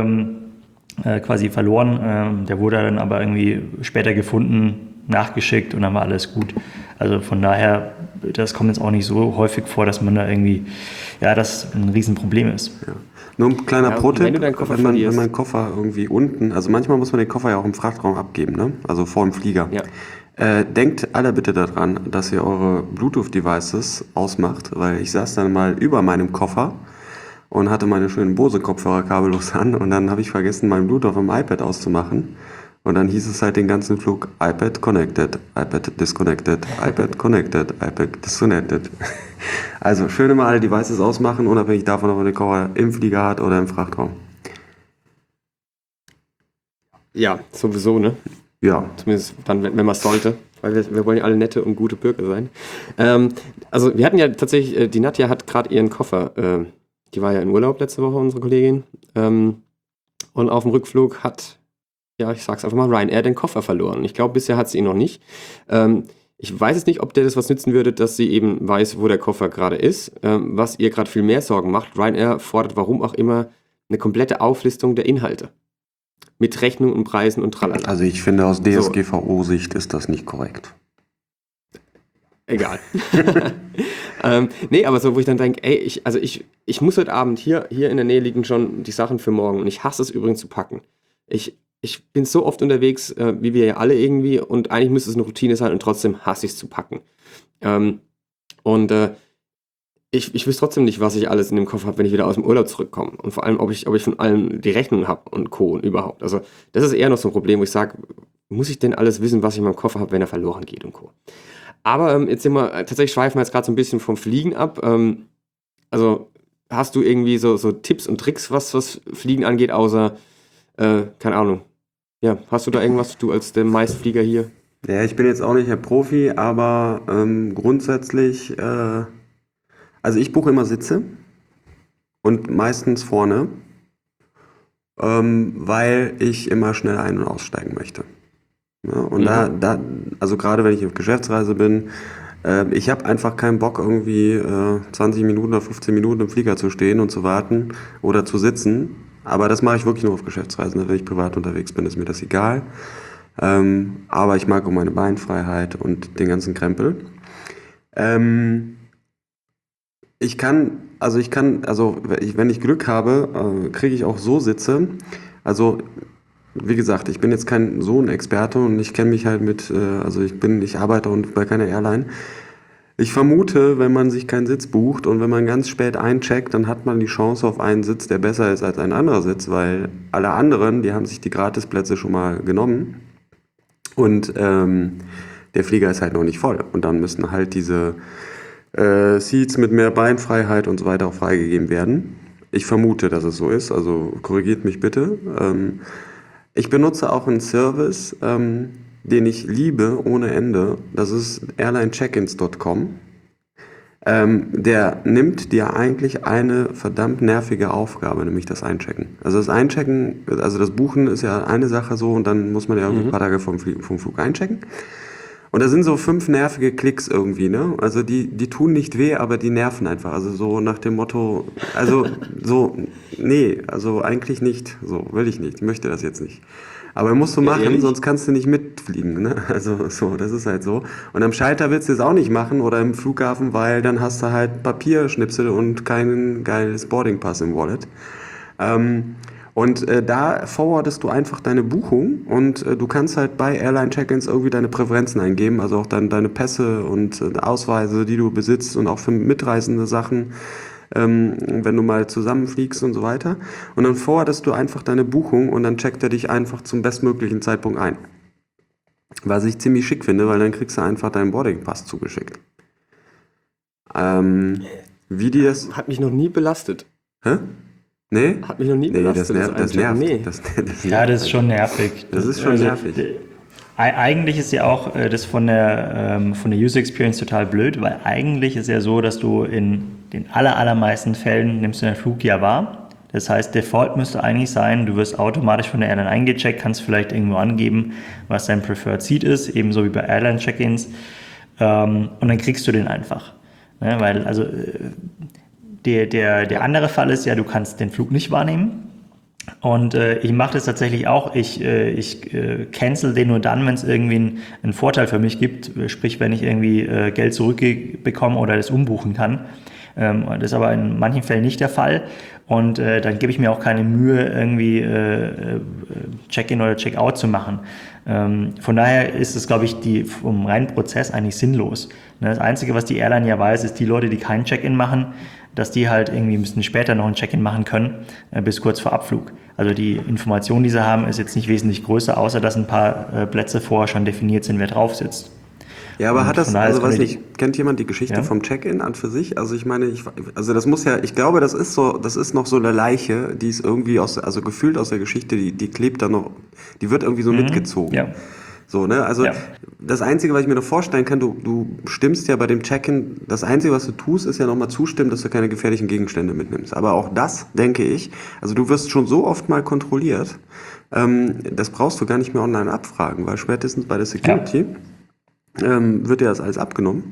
quasi verloren. Der wurde dann aber irgendwie später gefunden, nachgeschickt und dann war alles gut. Also von daher, das kommt jetzt auch nicht so häufig vor, dass man da irgendwie, ja, das ein Riesenproblem ist. Ja. Nur ein kleiner Ja, Pro-Tipp, wenn du deinen Koffer wenn verlierst. mein Koffer irgendwie unten, also manchmal muss man den Koffer ja auch im Frachtraum abgeben, ne? Also vor dem Flieger. Ja. Denkt alle bitte daran, dass ihr eure Bluetooth-Devices ausmacht, weil ich saß dann mal über meinem Koffer und hatte meine schönen Bose-Kopfhörer kabellos an und dann habe ich vergessen, mein Bluetooth vom iPad auszumachen. Und dann hieß es halt den ganzen Flug, iPad connected, iPad disconnected, iPad connected, iPad disconnected. Also schön immer alle Devices ausmachen, unabhängig davon, ob man den Koffer im Flieger hat oder im Frachtraum. Ja, sowieso, ne? Ja, Zumindest dann, wenn man es sollte. Weil wir wollen ja alle nette und gute Bürger sein. Also wir hatten ja tatsächlich, die Nadja hat gerade ihren Koffer, die war ja in Urlaub letzte Woche, unsere Kollegin. Und auf dem Rückflug hat, ja, ich sag's einfach mal, Ryanair den Koffer verloren. Ich glaube, bisher hat sie ihn noch nicht. Ich weiß jetzt nicht, ob der das was nützen würde, dass sie eben weiß, wo der Koffer gerade ist. Was ihr gerade viel mehr Sorgen macht, Ryanair fordert, warum auch immer, eine komplette Auflistung der Inhalte. Mit Rechnung und Preisen und tralala. also ich finde aus DSGVO-Sicht ist das nicht korrekt. Egal. Nee, aber so, wo ich dann denke, ey, ich muss heute Abend hier in der Nähe liegen schon die Sachen für morgen. Und ich hasse es übrigens zu packen. Ich bin so oft unterwegs, wie wir ja alle irgendwie, und eigentlich müsste es eine Routine sein und trotzdem hasse ich es zu packen. Ich weiß trotzdem nicht, was ich alles in dem Koffer habe, wenn ich wieder aus dem Urlaub zurückkomme. Und vor allem, ob ich von allem die Rechnung habe und Co. und überhaupt. Also das ist eher noch so ein Problem, wo ich sage, muss ich denn alles wissen, was ich in meinem Koffer habe, wenn er verloren geht und Co. Aber jetzt sind wir, tatsächlich schweifen wir jetzt gerade so ein bisschen vom Fliegen ab. Also hast du irgendwie so Tipps und Tricks, was Fliegen angeht, außer, keine Ahnung. Ja, hast du da irgendwas, du als der Meistflieger hier? Ja, ich bin jetzt auch nicht der Profi, aber grundsätzlich, also ich buche immer Sitze und meistens vorne, weil ich immer schnell ein- und aussteigen möchte. Ja, und also gerade wenn ich auf Geschäftsreise bin, ich habe einfach keinen Bock, irgendwie 20 Minuten oder 15 Minuten im Flieger zu stehen und zu warten oder zu sitzen. Aber das mache ich wirklich nur auf Geschäftsreisen. Wenn ich privat unterwegs bin, ist mir das egal. Aber ich mag auch meine Beinfreiheit und den ganzen Krempel. Ähm, wenn ich Glück habe, kriege ich auch so Sitze. Also, wie gesagt, ich bin jetzt kein so ein Experte und ich kenne mich halt ich arbeite und bei keiner Airline. Ich vermute, wenn man sich keinen Sitz bucht und wenn man ganz spät eincheckt, dann hat man die Chance auf einen Sitz, der besser ist als ein anderer Sitz, weil alle anderen, die haben sich die Gratisplätze schon mal genommen und der Flieger ist halt noch nicht voll. Und dann müssen halt diese Seats mit mehr Beinfreiheit und so weiter auch freigegeben werden. Ich vermute, dass es so ist, also korrigiert mich bitte. Ich benutze auch einen Service, den ich liebe ohne Ende. Das ist airlinecheckins.com. Der nimmt dir eigentlich eine verdammt nervige Aufgabe, nämlich das Einchecken. Also das Einchecken, also das Buchen ist ja eine Sache so und dann muss man ja irgendwie ein paar Tage vom Flug einchecken. Und da sind so 5 nervige Klicks irgendwie, ne? Also die tun nicht weh, aber die nerven einfach. Also so nach dem Motto, nee, also eigentlich nicht. So, will ich nicht, ich möchte das jetzt nicht. Aber musst du machen, ehrlich? sonst kannst du nicht mitfliegen, ne? Also so, das ist halt so. Und am Schalter willst du es auch nicht machen oder im Flughafen, weil dann hast du halt Papierschnipsel und keinen geiles Boardingpass im Wallet. Da forwardest du einfach deine Buchung und du kannst halt bei Airline Check-ins irgendwie deine Präferenzen eingeben, also auch deine Pässe und Ausweise, die du besitzt und auch für mitreisende Sachen, wenn du mal zusammenfliegst und so weiter. Und dann forwardest du einfach deine Buchung und dann checkt er dich einfach zum bestmöglichen Zeitpunkt ein. Was ich ziemlich schick finde, weil dann kriegst du einfach deinen Boarding-Pass zugeschickt. Wie die das... Hat mich noch nie belastet. Hä? Nee? Hat mich noch nie Nee, belastet. das nervt. Nee. Das Ja, das ist schon nervig. Das ist schon nervig. Eigentlich ist ja auch das von der User Experience total blöd, weil eigentlich ist ja so, dass du in den allermeisten Fällen nimmst du den Flug ja wahr. Das heißt, Default müsste eigentlich sein, du wirst automatisch von der Airline eingecheckt, kannst vielleicht irgendwo angeben, was dein Preferred Seat ist, ebenso wie bei Airline Check-ins. Und dann kriegst du den einfach. Ne? Weil also der andere Fall ist ja, du kannst den Flug nicht wahrnehmen. Und ich mache das tatsächlich auch. Ich cancel den nur dann, wenn es irgendwie einen Vorteil für mich gibt. Sprich, wenn ich irgendwie Geld zurückbekomme oder das umbuchen kann. Das ist aber in manchen Fällen nicht der Fall. Und dann gebe ich mir auch keine Mühe, irgendwie Check-in oder Check-out zu machen. Von daher ist es, glaube ich, vom reinen Prozess eigentlich sinnlos. Das Einzige, was die Airline ja weiß, ist, die Leute, die keinen Check-in machen, dass die halt irgendwie ein bisschen später noch ein Check-in machen können, bis kurz vor Abflug. Also die Information, die sie haben, ist jetzt nicht wesentlich größer, außer dass ein paar Plätze vorher schon definiert sind, wer drauf sitzt. Ja, aber Und kennt jemand die Geschichte vom Check-in an für sich? Also ich meine, ich glaube, das ist noch so eine Leiche, die ist irgendwie gefühlt aus der Geschichte, die klebt da noch, die wird irgendwie so mitgezogen. Ja. So, ne? Also das Einzige, was ich mir noch vorstellen kann, du stimmst ja bei dem Check-in, das Einzige, was du tust, ist ja nochmal zustimmen, dass du keine gefährlichen Gegenstände mitnimmst. Aber auch das, denke ich, also du wirst schon so oft mal kontrolliert, das brauchst du gar nicht mehr online abfragen, weil spätestens bei der Security wird dir das alles abgenommen.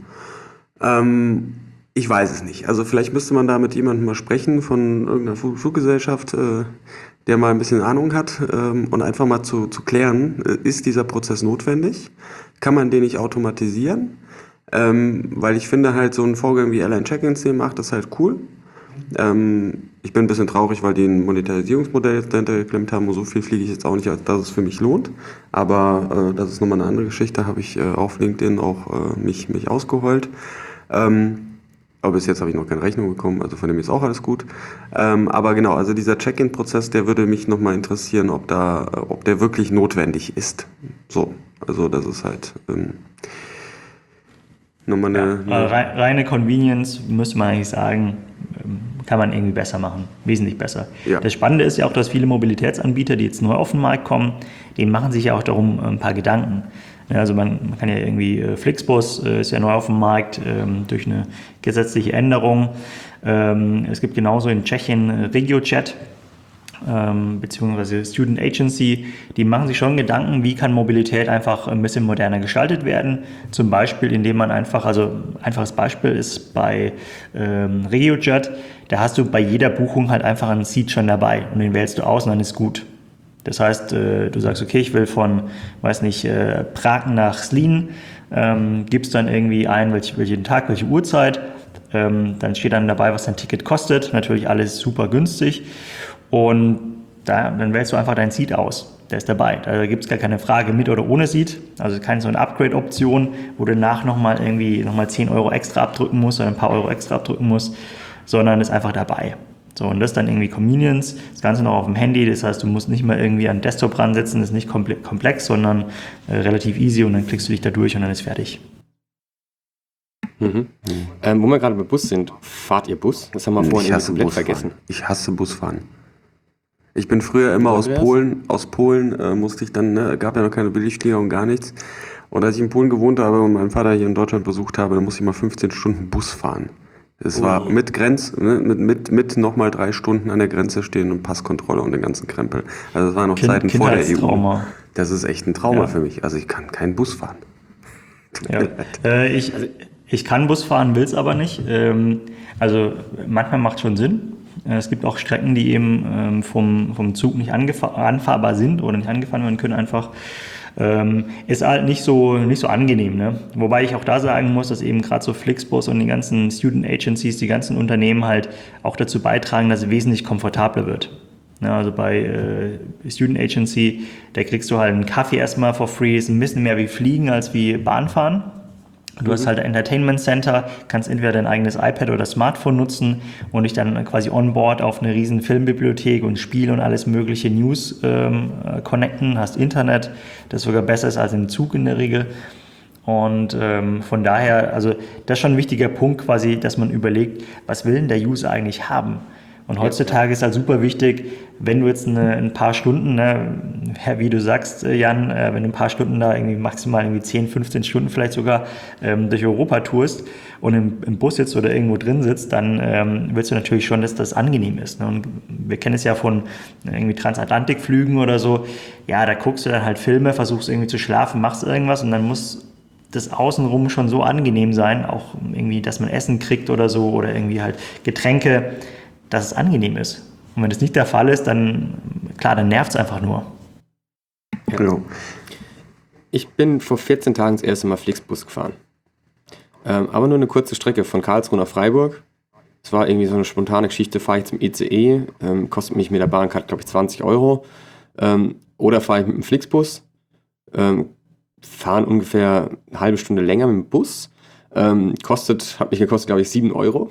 Ich weiß es nicht. Also vielleicht müsste man da mit jemandem mal sprechen von irgendeiner Fluggesellschaft, der mal ein bisschen Ahnung hat und einfach mal zu klären, ist dieser Prozess notwendig? Kann man den nicht automatisieren? Weil ich finde halt so einen Vorgang wie Airline Check-ins macht, das halt cool. Ich bin ein bisschen traurig, weil die ein Monetarisierungsmodell dahinter geklemmt haben und so viel fliege ich jetzt auch nicht, als dass es für mich lohnt. Aber das ist nochmal eine andere Geschichte, habe ich auf LinkedIn auch mich ausgeheult. Aber bis jetzt habe ich noch keine Rechnung bekommen, also von dem ist auch alles gut. Aber genau, also dieser Check-in-Prozess, der würde mich nochmal interessieren, ob der wirklich notwendig ist. So, also das ist halt nochmal eine... Reine Convenience, müsste man eigentlich sagen, kann man irgendwie besser machen, wesentlich besser. Ja. Das Spannende ist ja auch, dass viele Mobilitätsanbieter, die jetzt neu auf den Markt kommen, denen machen sich ja auch darum ein paar Gedanken. Ja, also man kann ja irgendwie, Flixbus ist ja neu auf dem Markt durch eine gesetzliche Änderung. Es gibt genauso in Tschechien RegioJet, beziehungsweise Student Agency, die machen sich schon Gedanken, wie kann Mobilität einfach ein bisschen moderner gestaltet werden. Zum Beispiel, indem man einfaches Beispiel ist bei RegioJet, da hast du bei jeder Buchung halt einfach einen Seat schon dabei und den wählst du aus und dann ist gut. Das heißt, du sagst, okay, ich will von, Prag nach Slien, gibst dann irgendwie ein, welchen Tag, welche Uhrzeit, dann steht dann dabei, was dein Ticket kostet, natürlich alles super günstig. Und dann wählst du einfach dein Seat aus. Der ist dabei. Da gibt es gar keine Frage mit oder ohne Seat. Also keine so eine Upgrade-Option, wo du danach nochmal 10 Euro extra abdrücken musst oder ein paar Euro extra abdrücken musst, sondern ist einfach dabei. So, und das ist dann irgendwie Convenience. Das Ganze noch auf dem Handy. Das heißt, du musst nicht mal irgendwie an den Desktop ransetzen. Das ist nicht komplex, sondern relativ easy und dann klickst du dich da durch und dann ist fertig. Mhm. Wo wir gerade bei Bus sind, fahrt ihr Bus? Das haben wir vorhin komplett vergessen. Ich hasse Busfahren. Ich bin früher immer aus Polen musste ich dann, gab ja noch keine Billigflieger und gar nichts. Und als ich in Polen gewohnt habe und meinen Vater hier in Deutschland besucht habe, dann musste ich mal 15 Stunden Bus fahren. Es war mit nochmal 3 Stunden an der Grenze stehen und Passkontrolle und den ganzen Krempel. Also das waren noch Zeiten vor der EU. Das ist echt ein Trauma für mich. Also ich kann keinen Bus fahren. Ich kann Bus fahren, will es aber nicht. Also manchmal macht es schon Sinn. Es gibt auch Strecken, die eben vom Zug nicht anfahrbar sind oder nicht angefahren werden können einfach. Ist halt nicht so angenehm, ne? Wobei ich auch da sagen muss, dass eben gerade so Flixbus und die ganzen Student Agencies, die ganzen Unternehmen halt auch dazu beitragen, dass es wesentlich komfortabler wird. Ja, also bei Student Agency, da kriegst du halt einen Kaffee erstmal for free, ist ein bisschen mehr wie Fliegen als wie Bahnfahren. Du hast halt ein Entertainment Center, kannst entweder dein eigenes iPad oder Smartphone nutzen und dich dann quasi onboard auf eine riesen Filmbibliothek und Spiele und alles mögliche News connecten, hast Internet, das sogar besser ist als im Zug in der Regel. Und von daher, also das ist schon ein wichtiger Punkt quasi, dass man überlegt, was will denn der User eigentlich haben? Und heutzutage ist halt super wichtig, wenn du jetzt ein paar Stunden, wie du sagst, Jan, wenn du ein paar Stunden da irgendwie maximal 10, 15 Stunden vielleicht sogar durch Europa tourst und im Bus sitzt oder irgendwo drin sitzt, dann willst du natürlich schon, dass das angenehm ist. Ne? Und wir kennen es ja von irgendwie Transatlantikflügen oder so. Ja, da guckst du dann halt Filme, versuchst irgendwie zu schlafen, machst irgendwas und dann muss das Außenrum schon so angenehm sein, auch irgendwie, dass man Essen kriegt oder so oder irgendwie halt Getränke, dass es angenehm ist. Und wenn das nicht der Fall ist, dann nervt es einfach nur. Ja. Genau. Ich bin vor 14 Tagen das erste Mal Flixbus gefahren. Aber nur eine kurze Strecke von Karlsruhe nach Freiburg. Es war irgendwie so eine spontane Geschichte, fahre ich zum ICE, kostet mich mit der Bahncard, glaube ich, 20 Euro. Oder fahre ich mit dem Flixbus, fahren ungefähr eine halbe Stunde länger mit dem Bus. Hat mich gekostet, glaube ich, 7 Euro.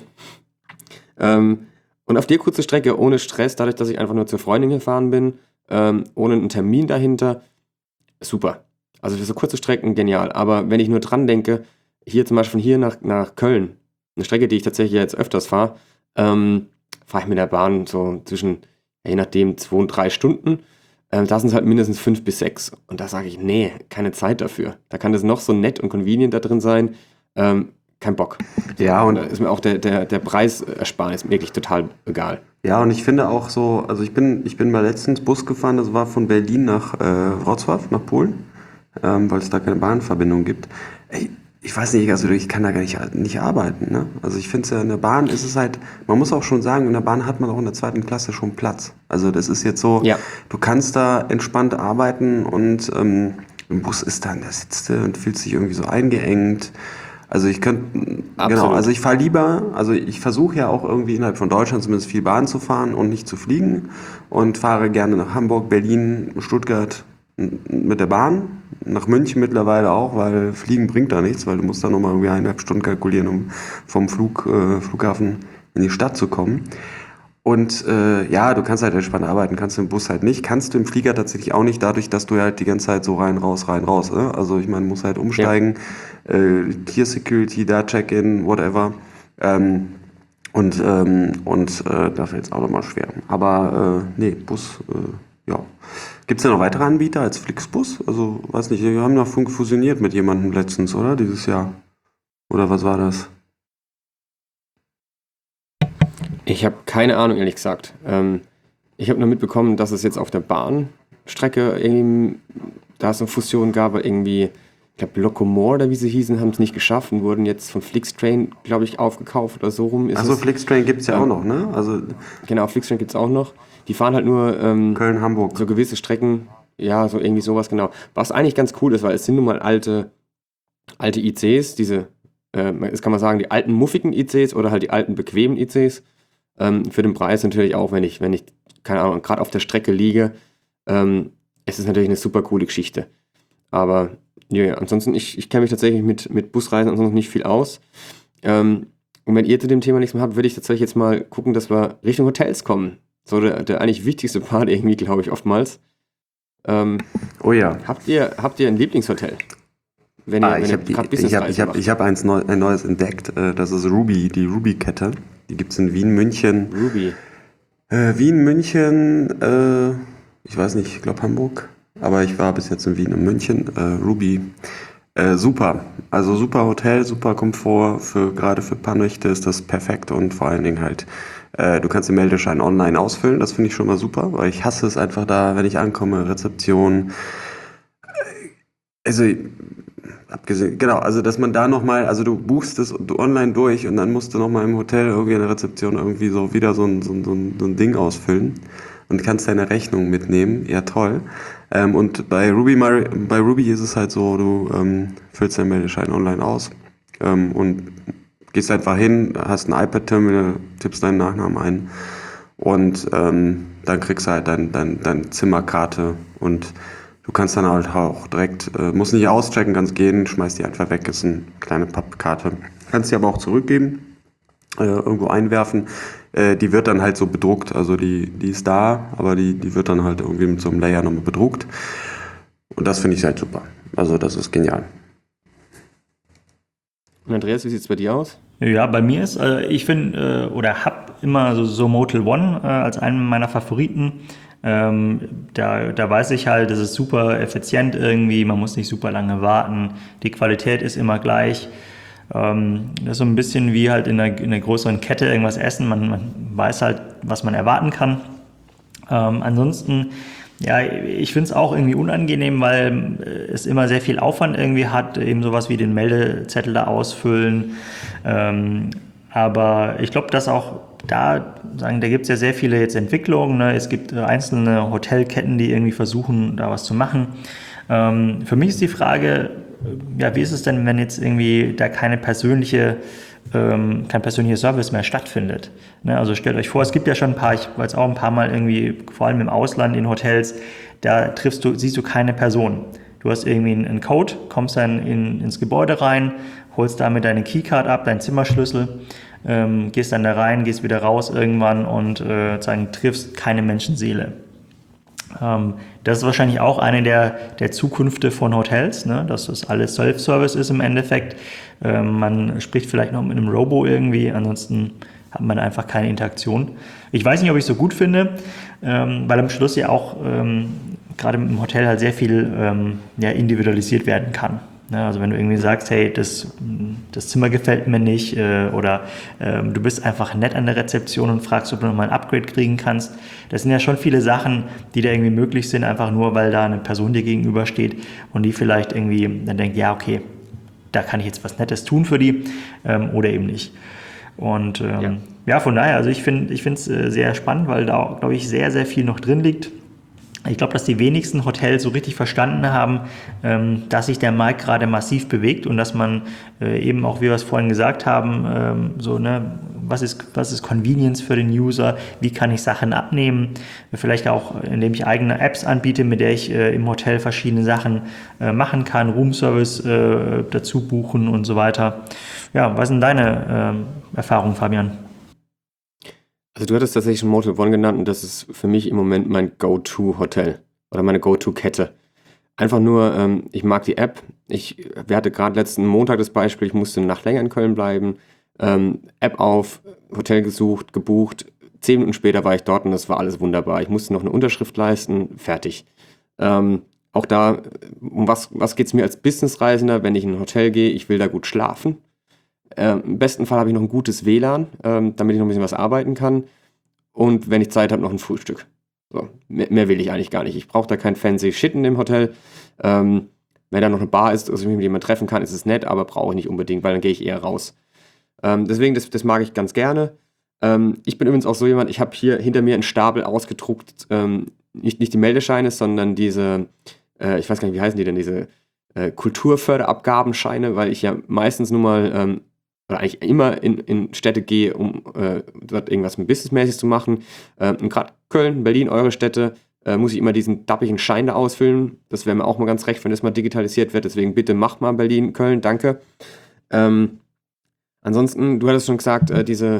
Und auf die kurze Strecke ohne Stress, dadurch, dass ich einfach nur zur Freundin gefahren bin, ohne einen Termin dahinter, super. Also für so kurze Strecken genial. Aber wenn ich nur dran denke, hier zum Beispiel von hier nach Köln, eine Strecke, die ich tatsächlich jetzt öfters fahre, fahre ich mit der Bahn so zwischen, je nachdem, 2 und 3 Stunden. Da sind es halt mindestens 5 bis 6. Und da sage ich, nee, keine Zeit dafür. Da kann das noch so nett und convenient da drin sein. Kein Bock. Ja, und da ist mir auch der Preisersparnis wirklich total egal. Ja, und ich finde auch so, also ich bin mal letztens Bus gefahren, das war von Berlin nach Wrocław, nach Polen, weil es da keine Bahnverbindung gibt. Ey, ich weiß nicht, also ich kann da gar nicht arbeiten, ne? Also ich finde es ja, in der Bahn ist es halt, man muss auch schon sagen, in der Bahn hat man auch in der 2. Klasse schon Platz. Also das ist jetzt so, Du kannst da entspannt arbeiten und im Bus ist dann, da sitzt du und fühlt sich irgendwie so eingeengt. Also ich ich fahre lieber, also ich versuche ja auch irgendwie innerhalb von Deutschland zumindest viel Bahn zu fahren und nicht zu fliegen und fahre gerne nach Hamburg, Berlin, Stuttgart mit der Bahn, nach München mittlerweile auch, weil Fliegen bringt da nichts, weil du musst da nochmal irgendwie 1,5 Stunden kalkulieren, um vom Flughafen in die Stadt zu kommen. Und du kannst halt entspannt arbeiten, kannst du im Bus halt nicht, kannst du im Flieger tatsächlich auch nicht, dadurch, dass du halt die ganze Zeit so rein, raus. Ne? Also ich meine, musst halt umsteigen, hier Security, da Check-in, whatever. Da fällt es auch nochmal schwer. Aber Bus ja. Gibt es da noch weitere Anbieter als Flixbus? Also, weiß nicht, wir haben noch fusioniert mit jemandem letztens, oder? Dieses Jahr. Oder was war das? Ich habe keine Ahnung, ehrlich gesagt. Ich habe nur mitbekommen, dass es jetzt auf der Bahnstrecke irgendwie, da es eine Fusion gab, aber irgendwie, ich glaube, Locomore oder wie sie hießen, haben es nicht geschafft und wurden jetzt von Flixtrain, glaube ich, aufgekauft oder so rum. Achso, Flixtrain gibt es ja auch noch, ne? Also genau, Flixtrain gibt es auch noch. Die fahren halt nur Köln-Hamburg. so gewisse Strecken, ja, so irgendwie sowas, genau. Was eigentlich ganz cool ist, weil es sind nun mal alte ICs, diese, jetzt kann man sagen, die alten muffigen ICs oder halt die alten bequemen ICs. Für den Preis natürlich auch, wenn ich, keine Ahnung, gerade auf der Strecke liege, es ist natürlich eine super coole Geschichte. Aber ja, ansonsten, ich kenne mich tatsächlich mit Busreisen ansonsten nicht viel aus. Und wenn ihr zu dem Thema nichts mehr habt, würde ich tatsächlich jetzt mal gucken, dass wir Richtung Hotels kommen. So der eigentlich wichtigste Part irgendwie, glaube ich, oftmals. Oh ja. Habt ihr ein Lieblingshotel? Wenn ihr gerade Businessreisen macht? Ich habe ein neues entdeckt. Das ist Ruby, die Ruby-Kette. Die gibt es in Wien, München. Ruby. Wien, München, ich weiß nicht, ich glaube Hamburg. Aber ich war bis jetzt in Wien und München. Ruby, super. Also super Hotel, super Komfort. Gerade für ein paar Nächte ist das perfekt. Und vor allen Dingen halt, du kannst den Meldeschein online ausfüllen. Das finde ich schon mal super, weil ich hasse es einfach da, wenn ich ankomme, Rezeption. Also abgesehen, genau, also dass man da nochmal, also du buchst es online durch und dann musst du nochmal im Hotel irgendwie in der Rezeption irgendwie so wieder so ein Ding ausfüllen und kannst deine Rechnung mitnehmen. Ja, toll. Und bei Ruby ist es halt so, du füllst deinen Meldeschein online aus und gehst einfach hin, hast ein iPad-Terminal, tippst deinen Nachnamen ein und dann kriegst du halt deine Zimmerkarte und du kannst dann halt auch direkt, musst nicht auschecken, kannst gehen, schmeißt die einfach weg, ist eine kleine Pappkarte. Kannst die aber auch zurückgeben, irgendwo einwerfen. Die wird dann halt so bedruckt, also die ist da, aber die wird dann halt irgendwie mit so einem Layer nochmal bedruckt. Und das finde ich halt super. Also das ist genial. Und Andreas, wie sieht es bei dir aus? Ja, bei mir ist, ich finde, oder habe immer so Motel One als einen meiner Favoriten. Da weiß ich halt, das ist super effizient irgendwie, man muss nicht super lange warten, die Qualität ist immer gleich. Das ist so ein bisschen wie halt in einer größeren Kette irgendwas essen, man weiß halt, was man erwarten kann. Ansonsten, ja, ich finde es auch irgendwie unangenehm, weil es immer sehr viel Aufwand irgendwie hat, eben sowas wie den Meldezettel da ausfüllen. Aber ich glaube, dass auch da gibt es ja sehr viele jetzt Entwicklungen. Ne? Es gibt einzelne Hotelketten, die irgendwie versuchen, da was zu machen. Für mich ist die Frage, ja, wie ist es denn, wenn jetzt irgendwie da kein persönlicher Service mehr stattfindet? Ne? Also stellt euch vor, es gibt ja schon ein paar, ich war jetzt auch ein paar Mal irgendwie, vor allem im Ausland in Hotels, da siehst du keine Person. Du hast irgendwie einen Code, kommst dann ins Gebäude rein, holst damit deine Keycard ab, deinen Zimmerschlüssel, gehst dann da rein, gehst wieder raus irgendwann und triffst keine Menschenseele. Das ist wahrscheinlich auch eine der Zukünfte von Hotels, ne? Dass das alles Self-Service ist im Endeffekt. Man spricht vielleicht noch mit einem Robo irgendwie, ansonsten hat man einfach keine Interaktion. Ich weiß nicht, ob ich es so gut finde, weil am Schluss ja auch gerade im Hotel halt sehr viel individualisiert werden kann. Ja, also wenn du irgendwie sagst, hey, das Zimmer gefällt mir nicht oder du bist einfach nett an der Rezeption und fragst, ob du nochmal ein Upgrade kriegen kannst. Das sind ja schon viele Sachen, die da irgendwie möglich sind, einfach nur, weil da eine Person dir gegenübersteht und die vielleicht irgendwie dann denkt, ja, okay, da kann ich jetzt was Nettes tun für die oder eben nicht. Und von daher, also ich finde es sehr spannend, weil da, glaube ich, sehr, sehr viel noch drin liegt. Ich glaube, dass die wenigsten Hotels so richtig verstanden haben, dass sich der Markt gerade massiv bewegt und dass man eben auch, wie wir es vorhin gesagt haben, was ist Convenience für den User, wie kann ich Sachen abnehmen, vielleicht auch, indem ich eigene Apps anbiete, mit der ich im Hotel verschiedene Sachen machen kann, Roomservice dazu buchen und so weiter. Ja, was sind deine Erfahrungen, Fabian? Also du hattest tatsächlich schon Motel One genannt und das ist für mich im Moment mein Go-To-Hotel oder meine Go-To-Kette. Einfach nur, ich mag die App. Wir hatten gerade letzten Montag das Beispiel, ich musste eine Nacht länger in Köln bleiben. App auf, Hotel gesucht, gebucht, 10 Minuten später war ich dort und das war alles wunderbar. Ich musste noch eine Unterschrift leisten, fertig. Auch da, um was geht es mir als Businessreisender, wenn ich in ein Hotel gehe? Ich will da gut schlafen. Im besten Fall habe ich noch ein gutes WLAN, damit ich noch ein bisschen was arbeiten kann. Und wenn ich Zeit habe, noch ein Frühstück. So, mehr will ich eigentlich gar nicht. Ich brauche da kein fancy Shit in dem Hotel. Wenn da noch eine Bar ist, dass ich mich mit jemandem treffen kann, ist es nett, aber brauche ich nicht unbedingt, weil dann gehe ich eher raus. Deswegen, das mag ich ganz gerne. Ich bin übrigens auch so jemand, ich habe hier hinter mir einen Stapel ausgedruckt, nicht die Meldescheine, sondern diese, ich weiß gar nicht, wie heißen die denn, diese Kulturförderabgabenscheine, weil ich ja meistens nur mal, oder eigentlich immer in Städte gehe, um dort irgendwas businessmäßig zu machen. Und gerade Köln, Berlin, eure Städte, muss ich immer diesen dappigen Schein da ausfüllen. Das wäre mir auch mal ganz recht, wenn das mal digitalisiert wird. Deswegen bitte macht mal Berlin, Köln, danke. Ansonsten, du hattest schon gesagt, diese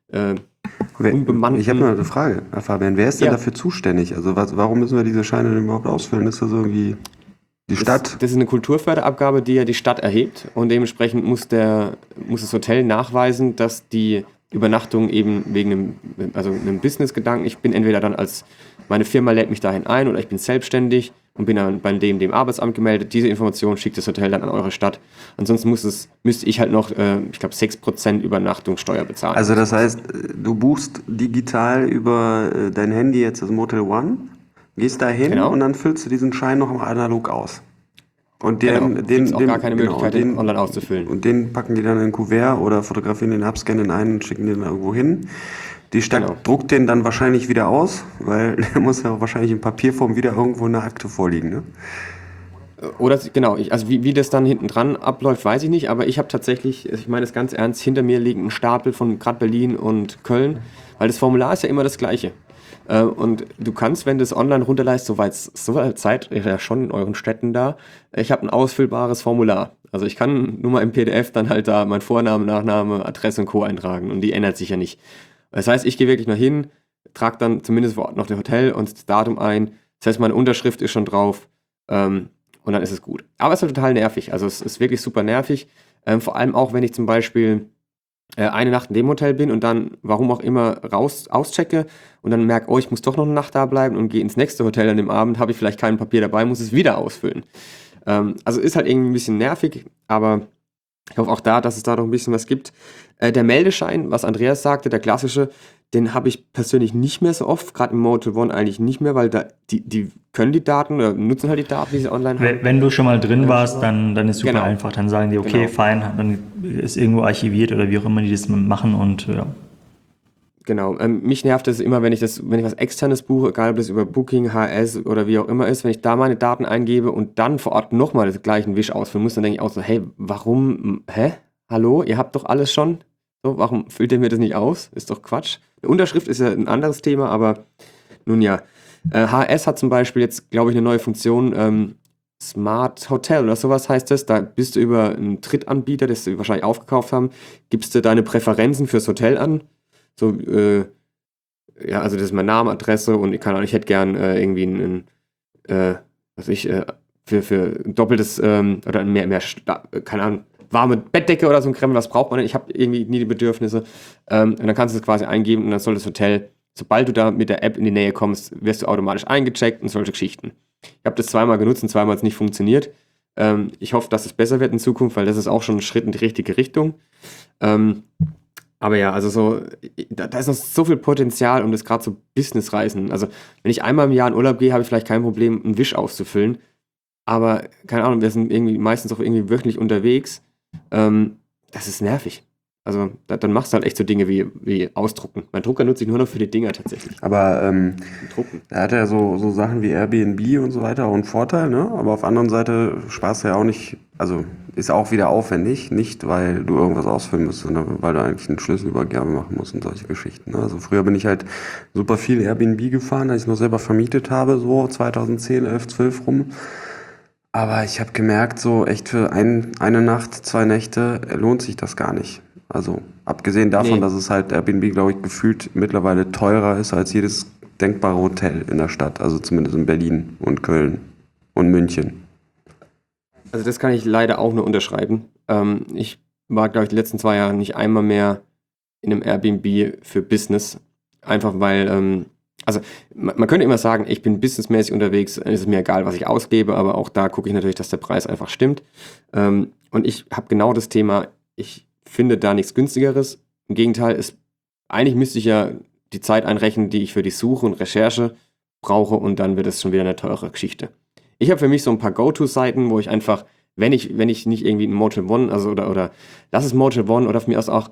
unbemannten... Ich habe noch eine Frage, Herr Fabian. Wer ist denn dafür zuständig? Also warum müssen wir diese Scheine denn überhaupt ausfüllen? Ist das irgendwie die Stadt? Das ist eine Kulturförderabgabe, die ja die Stadt erhebt. Und dementsprechend muss das Hotel nachweisen, dass die Übernachtung eben wegen einem Business-Gedanken, ich bin entweder dann meine Firma lädt mich dahin ein oder ich bin selbstständig und bin dann bei dem Arbeitsamt gemeldet. Diese Information schickt das Hotel dann an eure Stadt. Ansonsten müsste ich halt noch, ich glaube, 6% Übernachtungssteuer bezahlen. Also das heißt, du buchst digital über dein Handy jetzt das Motel One, gehst da hin und dann füllst du diesen Schein noch mal analog aus. Und den auch gar keine Möglichkeit, den online auszufüllen. Und den packen die dann in ein Kuvert oder fotografieren den, abscannen den ein und schicken den irgendwo hin. Die Stadt druckt den dann wahrscheinlich wieder aus, weil der muss ja wahrscheinlich in Papierform wieder irgendwo in der Akte vorliegen, ne? Oder, genau, wie das dann hinten dran abläuft, weiß ich nicht, aber ich habe tatsächlich, ich meine das ganz ernst, hinter mir liegt ein Stapel von gerade Berlin und Köln, weil das Formular ist ja immer das gleiche. Und du kannst, wenn du es online runterleist, soweit Zeit ja schon in euren Städten da, ich habe ein ausfüllbares Formular. Also ich kann nur mal im PDF dann halt da mein Vorname, Nachname, Adresse und Co. eintragen und die ändert sich ja nicht. Das heißt, ich gehe wirklich noch hin, trage dann zumindest vor Ort noch das Hotel und das Datum ein. Das heißt, meine Unterschrift ist schon drauf und dann ist es gut. Aber es ist halt total nervig. Also es ist wirklich super nervig. Vor allem auch, wenn ich zum Beispiel eine Nacht in dem Hotel bin und dann, warum auch immer, auschecke und dann merke, oh, ich muss doch noch eine Nacht da bleiben und gehe ins nächste Hotel an dem Abend, habe ich vielleicht kein Papier dabei, muss es wieder ausfüllen. Also ist halt irgendwie ein bisschen nervig, aber ich hoffe auch dass es da noch ein bisschen was gibt. Der Meldeschein, was Andreas sagte, der klassische, den habe ich persönlich nicht mehr so oft, gerade im Motel One eigentlich nicht mehr, weil die können die Daten oder nutzen halt die Daten, die sie online haben. Wenn du schon mal drin warst, dann ist super einfach. Dann sagen die, okay, fein, dann ist irgendwo archiviert oder wie auch immer die das machen und ja. Genau, mich nervt es immer, wenn ich was Externes buche, egal ob das über Booking, HS oder wie auch immer ist, wenn ich da meine Daten eingebe und dann vor Ort nochmal den gleichen Wisch ausfüllen muss, dann denke ich auch so, hey, warum, hallo, ihr habt doch alles schon, so, warum füllt ihr mir das nicht aus? Ist doch Quatsch. Eine Unterschrift ist ja ein anderes Thema, aber nun ja. HS hat zum Beispiel jetzt, glaube ich, eine neue Funktion, Smart Hotel oder sowas heißt das, da bist du über einen Drittanbieter, das sie wahrscheinlich aufgekauft haben, gibst du deine Präferenzen fürs Hotel an. So, also das ist mein Name, Adresse und ich hätte gern irgendwie für doppeltes oder mehr keine Ahnung, warme Bettdecke oder so ein Krempel, was braucht man denn? Ich habe irgendwie nie die Bedürfnisse. Und dann kannst du es quasi eingeben und dann soll das Hotel, sobald du da mit der App in die Nähe kommst, wirst du automatisch eingecheckt und solche Geschichten. Ich habe das zweimal genutzt und zweimal hat es nicht funktioniert. Ich hoffe, dass es besser wird in Zukunft, weil das ist auch schon ein Schritt in die richtige Richtung. Aber ja, also da ist noch so viel Potenzial, um das gerade so Businessreisen. Also wenn ich einmal im Jahr in Urlaub gehe, habe ich vielleicht kein Problem, einen Wisch auszufüllen. Aber keine Ahnung, wir sind irgendwie meistens auch irgendwie wöchentlich unterwegs. Das ist nervig. Also dann machst du halt echt so Dinge wie ausdrucken. Mein Drucker nutze ich nur noch für die Dinger tatsächlich. Aber Drucken. da hat er so Sachen wie Airbnb und so weiter auch einen Vorteil, ne? Aber auf der anderen Seite sparst du ja auch nicht, also ist auch wieder aufwendig, nicht weil du irgendwas ausfüllen musst, sondern weil du eigentlich eine Schlüsselübergabe machen musst und solche Geschichten. Ne? Also früher bin ich halt super viel Airbnb gefahren, als ich noch selber vermietet habe, so 2010, 11, 12 rum. Aber ich habe gemerkt, so echt für eine Nacht, 2 Nächte lohnt sich das gar nicht. Also abgesehen davon, dass es halt Airbnb, glaube ich, gefühlt mittlerweile teurer ist als jedes denkbare Hotel in der Stadt. Also zumindest in Berlin und Köln und München. Also das kann ich leider auch nur unterschreiben. Ich war, glaube ich, die letzten 2 Jahre nicht einmal mehr in einem Airbnb für Business. Einfach weil, also man könnte immer sagen, ich bin businessmäßig unterwegs, ist es mir egal, was ich ausgebe, aber auch da gucke ich natürlich, dass der Preis einfach stimmt. Und ich habe genau das Thema, ich finde da nichts günstigeres. Im Gegenteil, eigentlich müsste ich ja die Zeit einrechnen, die ich für die Suche und Recherche brauche, und dann wird es schon wieder eine teure Geschichte. Ich habe für mich so ein paar Go-To-Seiten, wo ich einfach, wenn ich nicht irgendwie ein Motel One, also oder lass es Motel One oder von mir aus auch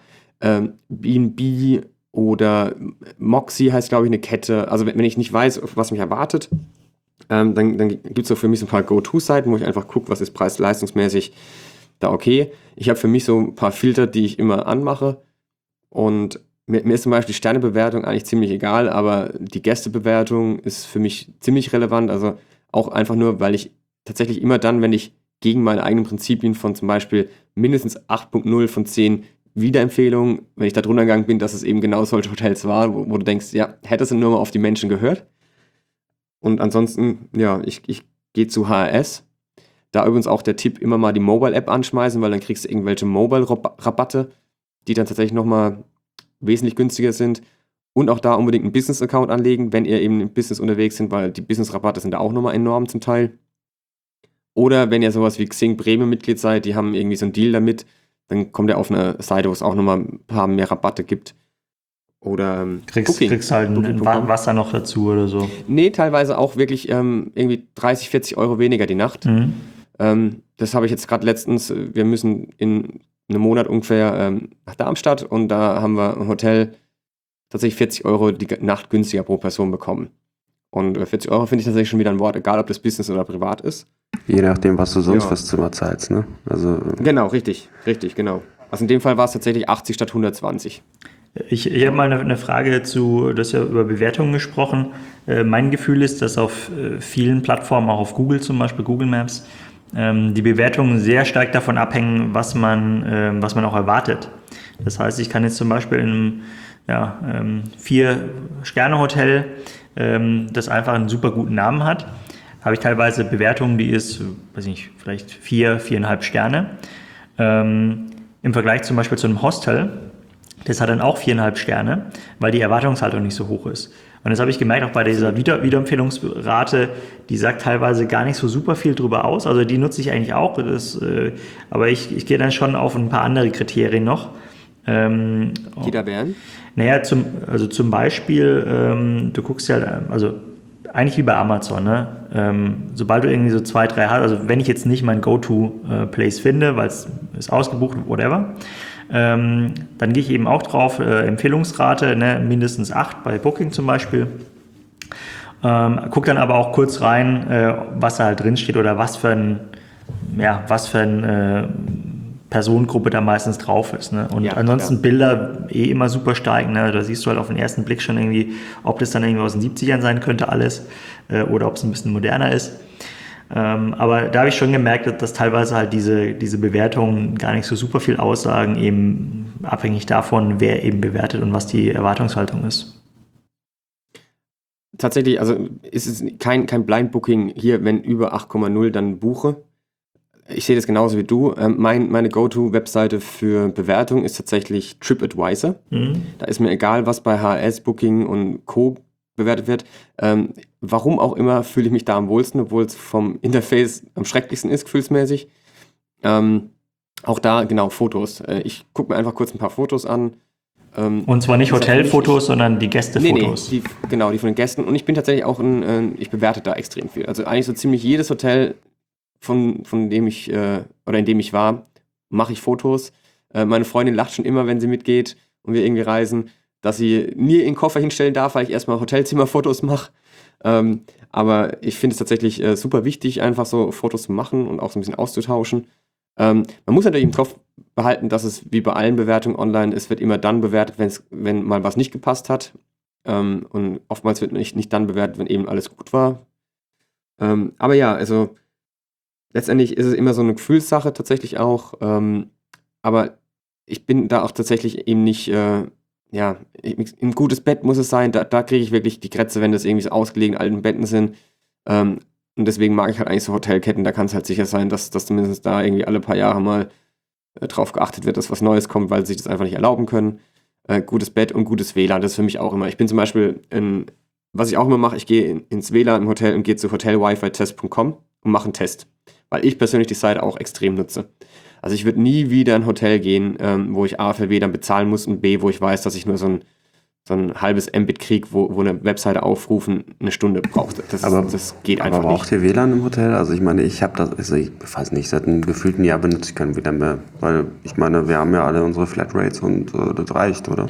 B&B oder Moxie heißt, glaube ich, eine Kette. Also wenn ich nicht weiß, was mich erwartet, dann gibt es so für mich so ein paar Go-To-Seiten, wo ich einfach gucke, was ist preis-leistungsmäßig da okay. Ich habe für mich so ein paar Filter, die ich immer anmache, und mir ist zum Beispiel die Sternebewertung eigentlich ziemlich egal, aber die Gästebewertung ist für mich ziemlich relevant, also auch einfach nur, weil ich tatsächlich immer dann, wenn ich gegen meine eigenen Prinzipien von zum Beispiel mindestens 8.0 von 10 Wiederempfehlungen, wenn ich da drunter gegangen bin, dass es eben genau solche Hotels waren, wo du denkst, ja, hättest du nur mal auf die Menschen gehört. Und ansonsten, ja, ich gehe zu HRS. Da übrigens auch der Tipp, immer mal die Mobile-App anschmeißen, weil dann kriegst du irgendwelche Mobile-Rabatte, die dann tatsächlich nochmal wesentlich günstiger sind. Und auch da unbedingt einen Business-Account anlegen, wenn ihr eben im Business unterwegs sind, weil die Business-Rabatte sind da auch nochmal enorm zum Teil. Oder wenn ihr sowas wie Xing Premium-Mitglied seid, die haben irgendwie so einen Deal damit, dann kommt ihr auf eine Seite, wo es auch nochmal ein paar mehr Rabatte gibt. Oder kriegst halt ein Wasser noch dazu oder so. Nee, teilweise auch wirklich irgendwie 30, 40 Euro weniger die Nacht. Das habe ich jetzt gerade letztens, wir müssen in einem Monat ungefähr nach Darmstadt, und da haben wir ein Hotel tatsächlich 40 Euro die Nacht günstiger pro Person bekommen. Und 40 Euro finde ich tatsächlich schon wieder ein Wort, egal ob das Business oder privat ist. Je nachdem, was du sonst fürs Zimmer zahlst, ne? Also, genau, richtig, genau. Also in dem Fall war es tatsächlich 80 statt 120. Ich habe mal eine Frage zu, du hast ja über Bewertungen gesprochen. Mein Gefühl ist, dass auf vielen Plattformen, auch auf Google zum Beispiel, Google Maps, die Bewertungen sehr stark davon abhängen, was man auch erwartet. Das heißt, ich kann jetzt zum Beispiel in einem 4-Sterne-Hotel, das einfach einen super guten Namen hat, habe ich teilweise Bewertungen, die ist, weiß nicht, vielleicht 4,5 Sterne. Im Vergleich zum Beispiel zu einem Hostel, das hat dann auch 4,5 Sterne, weil die Erwartungshaltung nicht so hoch ist. Und das habe ich gemerkt, auch bei dieser Wiederempfehlungsrate, die sagt teilweise gar nicht so super viel drüber aus. Also die nutze ich eigentlich auch, aber ich gehe dann schon auf ein paar andere Kriterien noch. Die da wären? Naja, zum Beispiel, du guckst ja, also eigentlich wie bei Amazon, ne? Sobald du irgendwie so 2, 3 hast, also wenn ich jetzt nicht mein Go-To-Place finde, weil es ist ausgebucht, whatever, dann gehe ich eben auch drauf, Empfehlungsrate, ne, mindestens 8 bei Booking zum Beispiel. Guck dann aber auch kurz rein, was da halt drin steht oder was für eine Personengruppe da meistens drauf ist. Ne? Und ansonsten Bilder immer super stark. Ne? Da siehst du halt auf den ersten Blick schon irgendwie, ob das dann irgendwie aus den 70ern sein könnte alles oder ob es ein bisschen moderner ist. Aber da habe ich schon gemerkt, dass teilweise halt diese Bewertungen gar nicht so super viel aussagen, eben abhängig davon, wer eben bewertet und was die Erwartungshaltung ist. Tatsächlich, also ist es kein Blind Booking hier, wenn über 8,0 dann buche. Ich sehe das genauso wie du. Meine Go-To-Webseite für Bewertung ist tatsächlich TripAdvisor. Da ist mir egal, was bei HRS, Booking und Co. bewertet wird. Warum auch immer fühle ich mich da am wohlsten, obwohl es vom Interface am schrecklichsten ist, gefühlsmäßig. Auch da, genau, Fotos. Ich gucke mir einfach kurz ein paar Fotos an. Und zwar nicht Hotelfotos, sondern die Gästefotos. Nee, die von den Gästen. Und ich bin tatsächlich auch ich bewerte da extrem viel. Also eigentlich so ziemlich jedes Hotel, von dem ich, oder in dem ich war, mache ich Fotos. Meine Freundin lacht schon immer, wenn sie mitgeht und wir irgendwie reisen, dass sie mir in den Koffer hinstellen darf, weil ich erstmal Hotelzimmerfotos mache. Aber ich finde es tatsächlich super wichtig, einfach so Fotos zu machen und auch so ein bisschen auszutauschen. Man muss natürlich im Kopf behalten, dass es wie bei allen Bewertungen online, es wird immer dann bewertet, wenn mal was nicht gepasst hat. Und oftmals wird nicht dann bewertet, wenn eben alles gut war. Aber ja, also letztendlich ist es immer so eine Gefühlssache tatsächlich auch. Aber ich bin da auch tatsächlich eben nicht, ein gutes Bett muss es sein. Da kriege ich wirklich die Grätze, wenn das irgendwie so ausgelegene alten Betten sind. Und deswegen mag ich halt eigentlich so Hotelketten. Da kann es halt sicher sein, dass zumindest da irgendwie alle paar Jahre mal drauf geachtet wird, dass was Neues kommt, weil sie sich das einfach nicht erlauben können. gutes Bett und gutes WLAN. Das ist für mich auch immer. Ich bin zum Beispiel, was ich auch immer mache, ich gehe ins WLAN im Hotel und gehe zu hotelwifitest.com und mache einen Test. Weil ich persönlich die Seite auch extrem nutze. Also ich würde nie wieder in ein Hotel gehen, wo ich A für WLAN bezahlen muss und B, wo ich weiß, dass ich nur so ein halbes Mbit kriege, wo eine Webseite aufrufen eine Stunde braucht. Das geht einfach nicht. Aber braucht ihr WLAN im Hotel? Also ich meine, ich habe das, also ich weiß nicht, seit einem gefühlten Jahr benutze ich kein WLAN mehr. Weil ich meine, wir haben ja alle unsere Flatrates und das reicht, oder?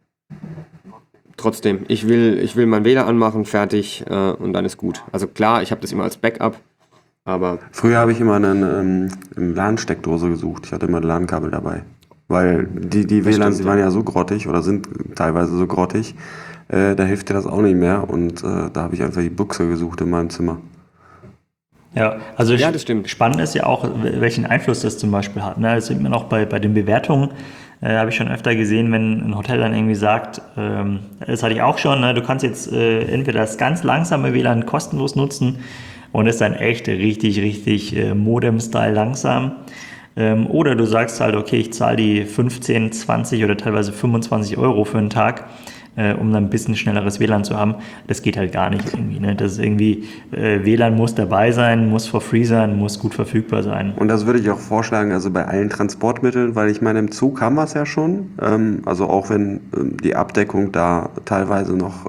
Trotzdem, ich will mein WLAN anmachen, fertig und dann ist gut. Also klar, ich habe das immer als Backup, aber... Früher habe ich immer eine LAN-Steckdose gesucht. Ich hatte immer ein LAN-Kabel dabei. Weil die WLANs, die waren ja so grottig oder sind teilweise so grottig, da hilft dir das auch nicht mehr. Und da habe ich einfach die Buchse gesucht in meinem Zimmer. Ja, also ja, das stimmt. Spannend ist ja auch, welchen Einfluss das zum Beispiel hat. Ne? Das sieht man auch bei den Bewertungen. Habe ich schon öfter gesehen, wenn ein Hotel dann irgendwie sagt, das hatte ich auch schon, ne? Du kannst jetzt entweder das ganz langsame WLAN kostenlos nutzen und ist dann echt richtig Modem-Style langsam. Oder du sagst halt, okay, ich zahle die 15, 20 oder teilweise 25 Euro für einen Tag, um dann ein bisschen schnelleres WLAN zu haben. Das geht halt gar nicht irgendwie. Ne? Das ist irgendwie, WLAN muss dabei sein, muss for free sein, muss gut verfügbar sein. Und das würde ich auch vorschlagen, also bei allen Transportmitteln, weil ich meine, im Zug haben wir es ja schon. Also auch wenn die Abdeckung da teilweise noch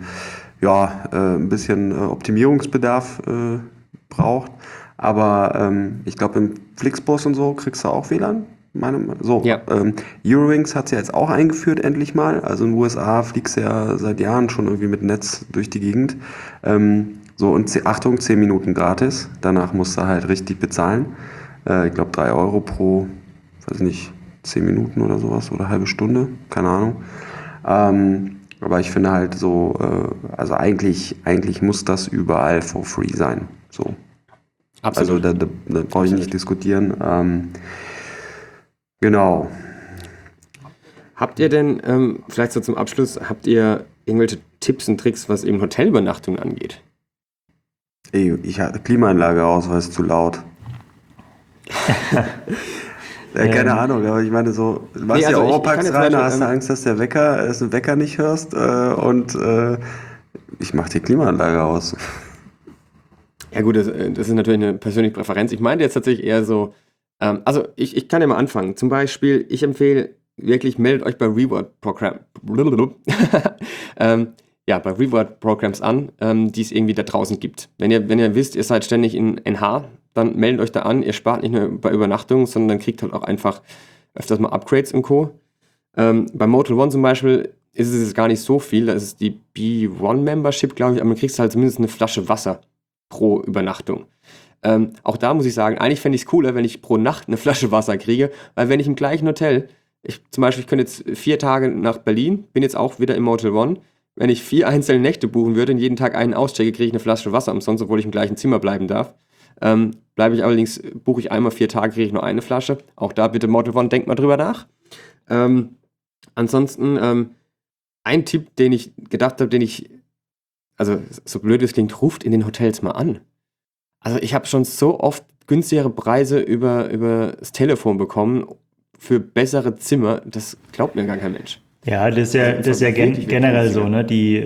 ein bisschen Optimierungsbedarf braucht. Aber ich glaube, im Flixbus und so kriegst du auch WLAN. Ja. Eurowings hat es ja jetzt auch eingeführt, endlich mal. Also in den USA fliegst du ja seit Jahren schon irgendwie mit Netz durch die Gegend. Und Achtung, 10 Minuten gratis. Danach musst du halt richtig bezahlen. Ich glaube 3 Euro pro, weiß nicht, 10 Minuten oder sowas oder halbe Stunde, keine Ahnung. Aber ich finde halt so, also eigentlich muss das überall for free sein. So. Absolut. Also da brauche ich nicht diskutieren. Genau. Habt ihr denn, vielleicht so zum Abschluss, habt ihr irgendwelche Tipps und Tricks, was eben Hotelübernachtungen angeht? Ich hatte Klimaanlage aus, weil es zu laut. Keine Ahnung, aber ich meine so, du machst ja Europax rein, da hast du Angst, dass du den Wecker nicht hörst und ich mache die Klimaanlage aus. Ja gut, das ist natürlich eine persönliche Präferenz. Ich meinte jetzt tatsächlich eher so, also ich kann ja mal anfangen. Zum Beispiel, ich empfehle wirklich, meldet euch bei Reward-Programm. Bei Reward-Programs an, die es irgendwie da draußen gibt. Wenn ihr wisst, ihr seid ständig in NH, dann meldet euch da an. Ihr spart nicht nur bei Übernachtungen, sondern kriegt halt auch einfach öfters mal Upgrades und Co. Bei Motel One zum Beispiel ist es jetzt gar nicht so viel. Da ist es die B1-Membership, glaube ich, aber man kriegt halt zumindest eine Flasche Wasser pro Übernachtung. Auch da muss ich sagen, eigentlich fände ich es cooler, wenn ich pro Nacht eine Flasche Wasser kriege, weil wenn ich im gleichen Hotel, ich könnte jetzt 4 Tage nach Berlin, bin jetzt auch wieder im Motel One, wenn ich 4 einzelne Nächte buchen würde und jeden Tag einen auschecke, kriege ich eine Flasche Wasser umsonst, obwohl ich im gleichen Zimmer bleiben darf. Buche ich einmal 4 Tage, kriege ich nur eine Flasche. Auch da bitte Motel One, denkt mal drüber nach. Ansonsten, ein Tipp, den ich gedacht habe, also so blöd es klingt, ruft in den Hotels mal an. Also ich habe schon so oft günstigere Preise über das Telefon bekommen für bessere Zimmer, das glaubt mir gar kein Mensch. Ja, das ist ja generell so, ne? Die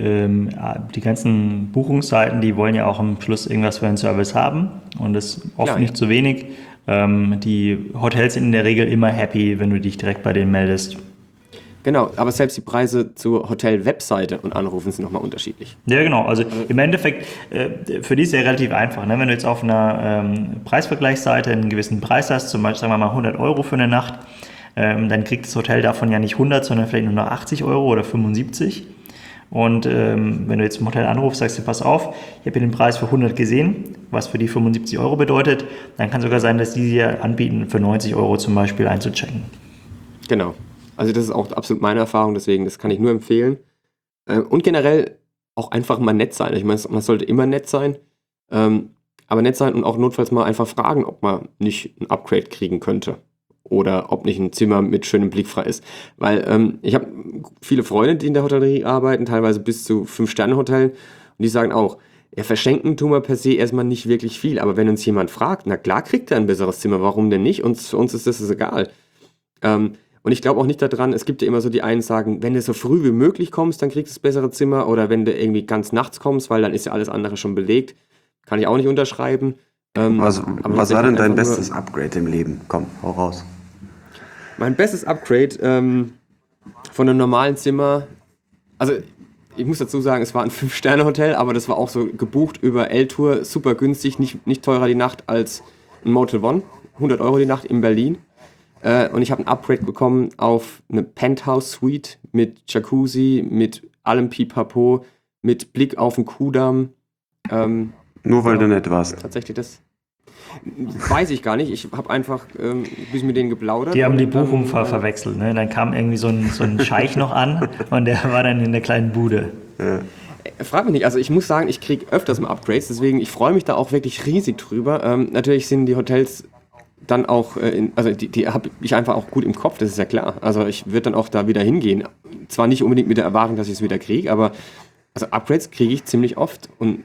ganzen Buchungsseiten, die wollen ja auch am Schluss irgendwas für einen Service haben und das oft nicht zu wenig. Die Hotels sind in der Regel immer happy, wenn du dich direkt bei denen meldest. Genau, aber selbst die Preise zur Hotel-Webseite und Anrufen sind nochmal unterschiedlich. Ja, genau. Also im Endeffekt, für die ist ja relativ einfach. Ne? Wenn du jetzt auf einer Preisvergleichsseite einen gewissen Preis hast, zum Beispiel sagen wir mal 100 Euro für eine Nacht, dann kriegt das Hotel davon ja nicht 100, sondern vielleicht nur noch 80 Euro oder 75. Und wenn du jetzt im Hotel anrufst, sagst du, pass auf, ich habe hier den Preis für 100 gesehen, was für die 75 Euro bedeutet, dann kann sogar sein, dass die dir anbieten, für 90 Euro zum Beispiel einzuchecken. Genau. Also das ist auch absolut meine Erfahrung, deswegen, das kann ich nur empfehlen. Und generell auch einfach mal nett sein. Ich meine, man sollte immer nett sein, aber nett sein und auch notfalls mal einfach fragen, ob man nicht ein Upgrade kriegen könnte oder ob nicht ein Zimmer mit schönem Blick frei ist. Weil ich habe viele Freunde, die in der Hotellerie arbeiten, teilweise bis zu 5-Sterne-Hotellen, und die sagen auch, ja, verschenken tun wir per se erstmal nicht wirklich viel, aber wenn uns jemand fragt, na klar kriegt er ein besseres Zimmer, warum denn nicht? Und für uns ist das egal. Und ich glaube auch nicht daran, es gibt ja immer so die einen sagen, wenn du so früh wie möglich kommst, dann kriegst du das bessere Zimmer, oder wenn du irgendwie ganz nachts kommst, weil dann ist ja alles andere schon belegt. Kann ich auch nicht unterschreiben. Was aber war denn dein einfach bestes Upgrade im Leben? Komm, hau raus. Mein bestes Upgrade von einem normalen Zimmer, also ich muss dazu sagen, es war ein 5-Sterne-Hotel, aber das war auch so gebucht über L-Tour, super günstig, nicht teurer die Nacht als ein Motel One, 100 € die Nacht in Berlin. Und ich habe ein Upgrade bekommen auf eine Penthouse-Suite mit Jacuzzi, mit allem Pipapo, mit Blick auf den Kudamm. Nur weil du nett warst. Tatsächlich das... Weiß ich gar nicht. Ich habe einfach ein bisschen mit denen geplaudert. Die haben die Buchung verwechselt. Ne? Dann kam irgendwie so ein Scheich noch an und der war dann in der kleinen Bude. Ja. Frag mich nicht. Also ich muss sagen, ich kriege öfters mal Upgrades, deswegen ich freue mich da auch wirklich riesig drüber. Natürlich sind die Hotels dann auch, die habe ich einfach auch gut im Kopf, das ist ja klar. Also ich würde dann auch da wieder hingehen. Zwar nicht unbedingt mit der Erwartung, dass ich es wieder kriege, aber also Upgrades kriege ich ziemlich oft und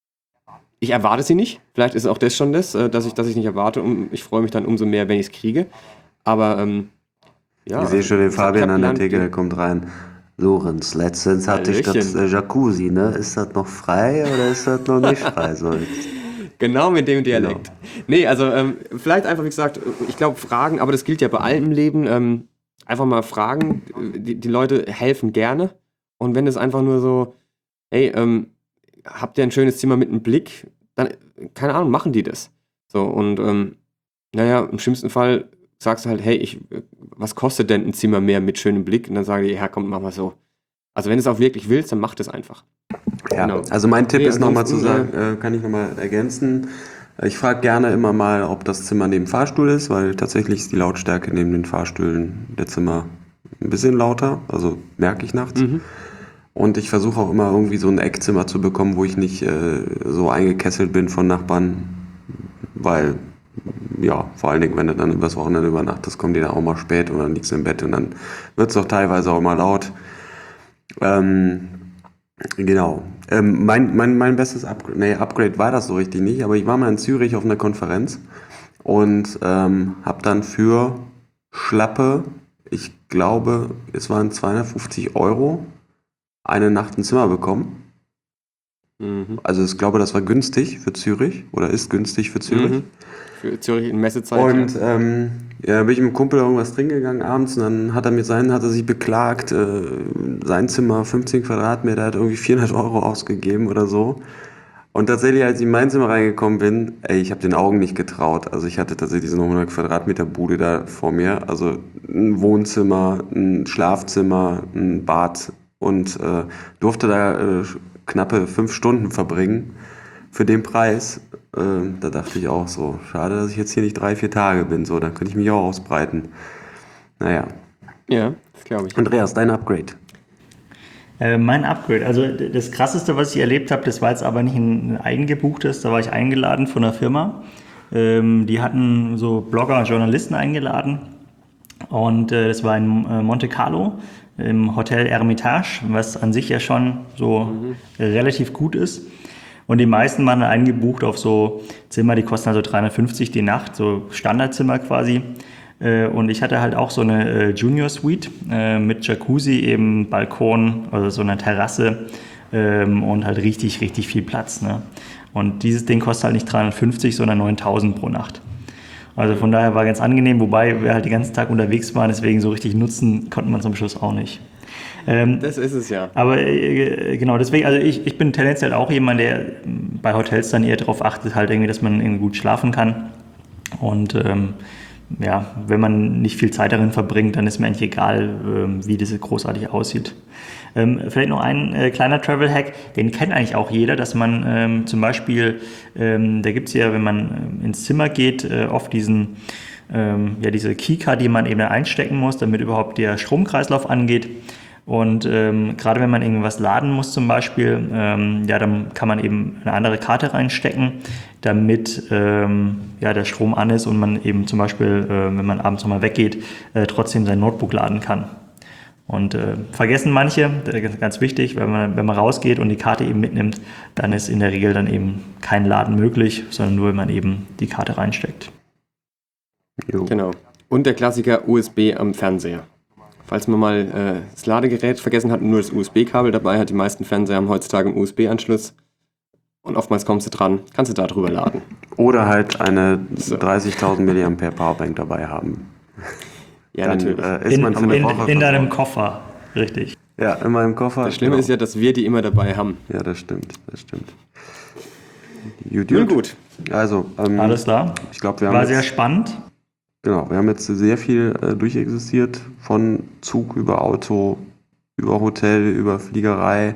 ich erwarte sie nicht. Vielleicht ist auch das schon dass ich nicht erwarte, und ich freue mich dann umso mehr, wenn ich es kriege. Aber ja. Ich sehe schon den Fabian an der Theke, der kommt rein. Lorenz, letztens hatte ich das Jacuzzi, ne? Ist das noch frei oder ist das noch nicht frei? So. Genau mit dem Dialekt. Genau. Nee, also vielleicht einfach, wie gesagt, ich glaube Fragen, aber das gilt ja bei allem im Leben. Einfach mal fragen. Die Leute helfen gerne. Und wenn es einfach nur so, hey, habt ihr ein schönes Zimmer mit einem Blick, dann, keine Ahnung, machen die das. So, und naja, im schlimmsten Fall sagst du halt, hey, was kostet denn ein Zimmer mehr mit schönem Blick? Und dann sagen die, ja komm, mach mal so. Also wenn du es auch wirklich willst, dann mach das einfach. Ja, Genau. also mein Tipp ist nochmal zu ansonsten, sagen, kann ich nochmal ergänzen. Ich frage gerne immer mal, ob das Zimmer neben Fahrstuhl ist, weil tatsächlich ist die Lautstärke neben den Fahrstühlen der Zimmer ein bisschen lauter, also merke ich nachts. Und ich versuche auch immer irgendwie so ein Eckzimmer zu bekommen, wo ich nicht so eingekesselt bin von Nachbarn, weil, ja, vor allen Dingen, wenn du dann übers Wochenende übernachtest, kommen die dann auch mal spät und dann liegst du im Bett und dann wird es doch teilweise auch immer laut. Genau. Mein bestes Upgrade war das so richtig nicht, aber ich war mal in Zürich auf einer Konferenz und habe dann für schlappe, ich glaube, es waren 250 € eine Nacht ein Zimmer bekommen. Also ich glaube, das war günstig für Zürich oder ist günstig für Zürich. Für Zürich in Messezeit. Und ja, bin ich mit dem Kumpel irgendwas trinken gegangen abends und dann hat er sich beklagt, sein Zimmer 15 Quadratmeter, hat irgendwie 400 € ausgegeben oder so. Und tatsächlich, als ich in mein Zimmer reingekommen bin, ich habe den Augen nicht getraut. Also ich hatte tatsächlich so eine 100 Quadratmeter Bude da vor mir. Also ein Wohnzimmer, ein Schlafzimmer, ein Bad und durfte da knappe 5 Stunden verbringen für den Preis. Da dachte ich auch so, schade, dass ich jetzt hier nicht 3-4 Tage bin. So, dann könnte ich mich auch ausbreiten. Naja. Ja, das glaube ich. Andreas, dein Upgrade. Mein Upgrade, also das Krasseste, was ich erlebt habe, das war jetzt aber nicht ein eigengebuchtes, da war ich eingeladen von einer Firma. Die hatten so Blogger und Journalisten eingeladen und das war in Monte Carlo im Hotel Hermitage, was an sich ja schon so relativ gut ist. Und die meisten waren dann eingebucht auf so Zimmer, die kosten also 350 die Nacht, so Standardzimmer quasi. Und ich hatte halt auch so eine Junior Suite mit Jacuzzi, eben Balkon, also so eine Terrasse und halt richtig, richtig viel Platz. Ne? Und dieses Ding kostet halt nicht 350, sondern 9.000 pro Nacht. Also von daher war ganz angenehm, wobei wir halt den ganzen Tag unterwegs waren, deswegen so richtig nutzen konnten wir zum Schluss auch nicht. Das ist es ja. Aber genau, deswegen, also ich bin tendenziell auch jemand, der bei Hotels dann eher darauf achtet, halt irgendwie, dass man irgendwie gut schlafen kann. Und ja, wenn man nicht viel Zeit darin verbringt, dann ist mir eigentlich egal, wie das großartig aussieht. Vielleicht noch ein kleiner Travel-Hack, den kennt eigentlich auch jeder, dass man zum Beispiel, da gibt es ja, wenn man ins Zimmer geht, oft diese Keycard, die man eben einstecken muss, damit überhaupt der Stromkreislauf angeht. Und gerade wenn man irgendwas laden muss zum Beispiel, dann kann man eben eine andere Karte reinstecken, damit der Strom an ist und man eben zum Beispiel, wenn man abends nochmal weggeht, trotzdem sein Notebook laden kann. Und vergessen manche, ganz wichtig, wenn man rausgeht und die Karte eben mitnimmt, dann ist in der Regel dann eben kein Laden möglich, sondern nur, wenn man eben die Karte reinsteckt. Jo. Genau. Und der Klassiker USB am Fernseher. Falls man mal das Ladegerät vergessen hat und nur das USB-Kabel dabei hat, die meisten Fernseher haben heutzutage einen USB-Anschluss. Und oftmals kommst du dran, kannst du da drüber laden. Oder halt eine 30.000 mAh Powerbank dabei haben. Ja, Dann, natürlich. ist man für eine Woche In deinem versorgt. Koffer, richtig. Ja, immer im Koffer. Das Schlimme genau. ist ja, dass wir die immer dabei haben. Ja, das stimmt. Nun gut. Also, Alles klar. ich glaube, wir haben War jetzt, sehr spannend. genau, wir haben jetzt sehr viel durchexistiert, von Zug über Auto, über Hotel, über Fliegerei.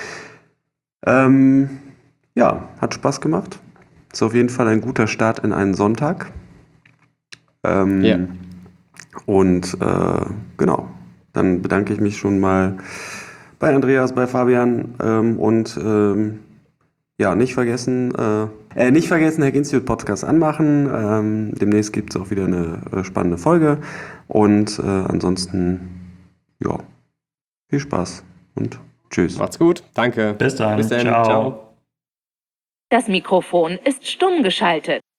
Ja, hat Spaß gemacht. Ist auf jeden Fall ein guter Start in einen Sonntag. Ja. Und genau, dann bedanke ich mich schon mal bei Andreas, bei Fabian und ja, nicht vergessen, Hack Institute Podcast anmachen. Demnächst gibt es auch wieder eine spannende Folge. Und ansonsten, ja, viel Spaß und tschüss. Macht's gut. Danke. Bis dann. Bis dann. Ciao. Ciao. Das Mikrofon ist stumm geschaltet.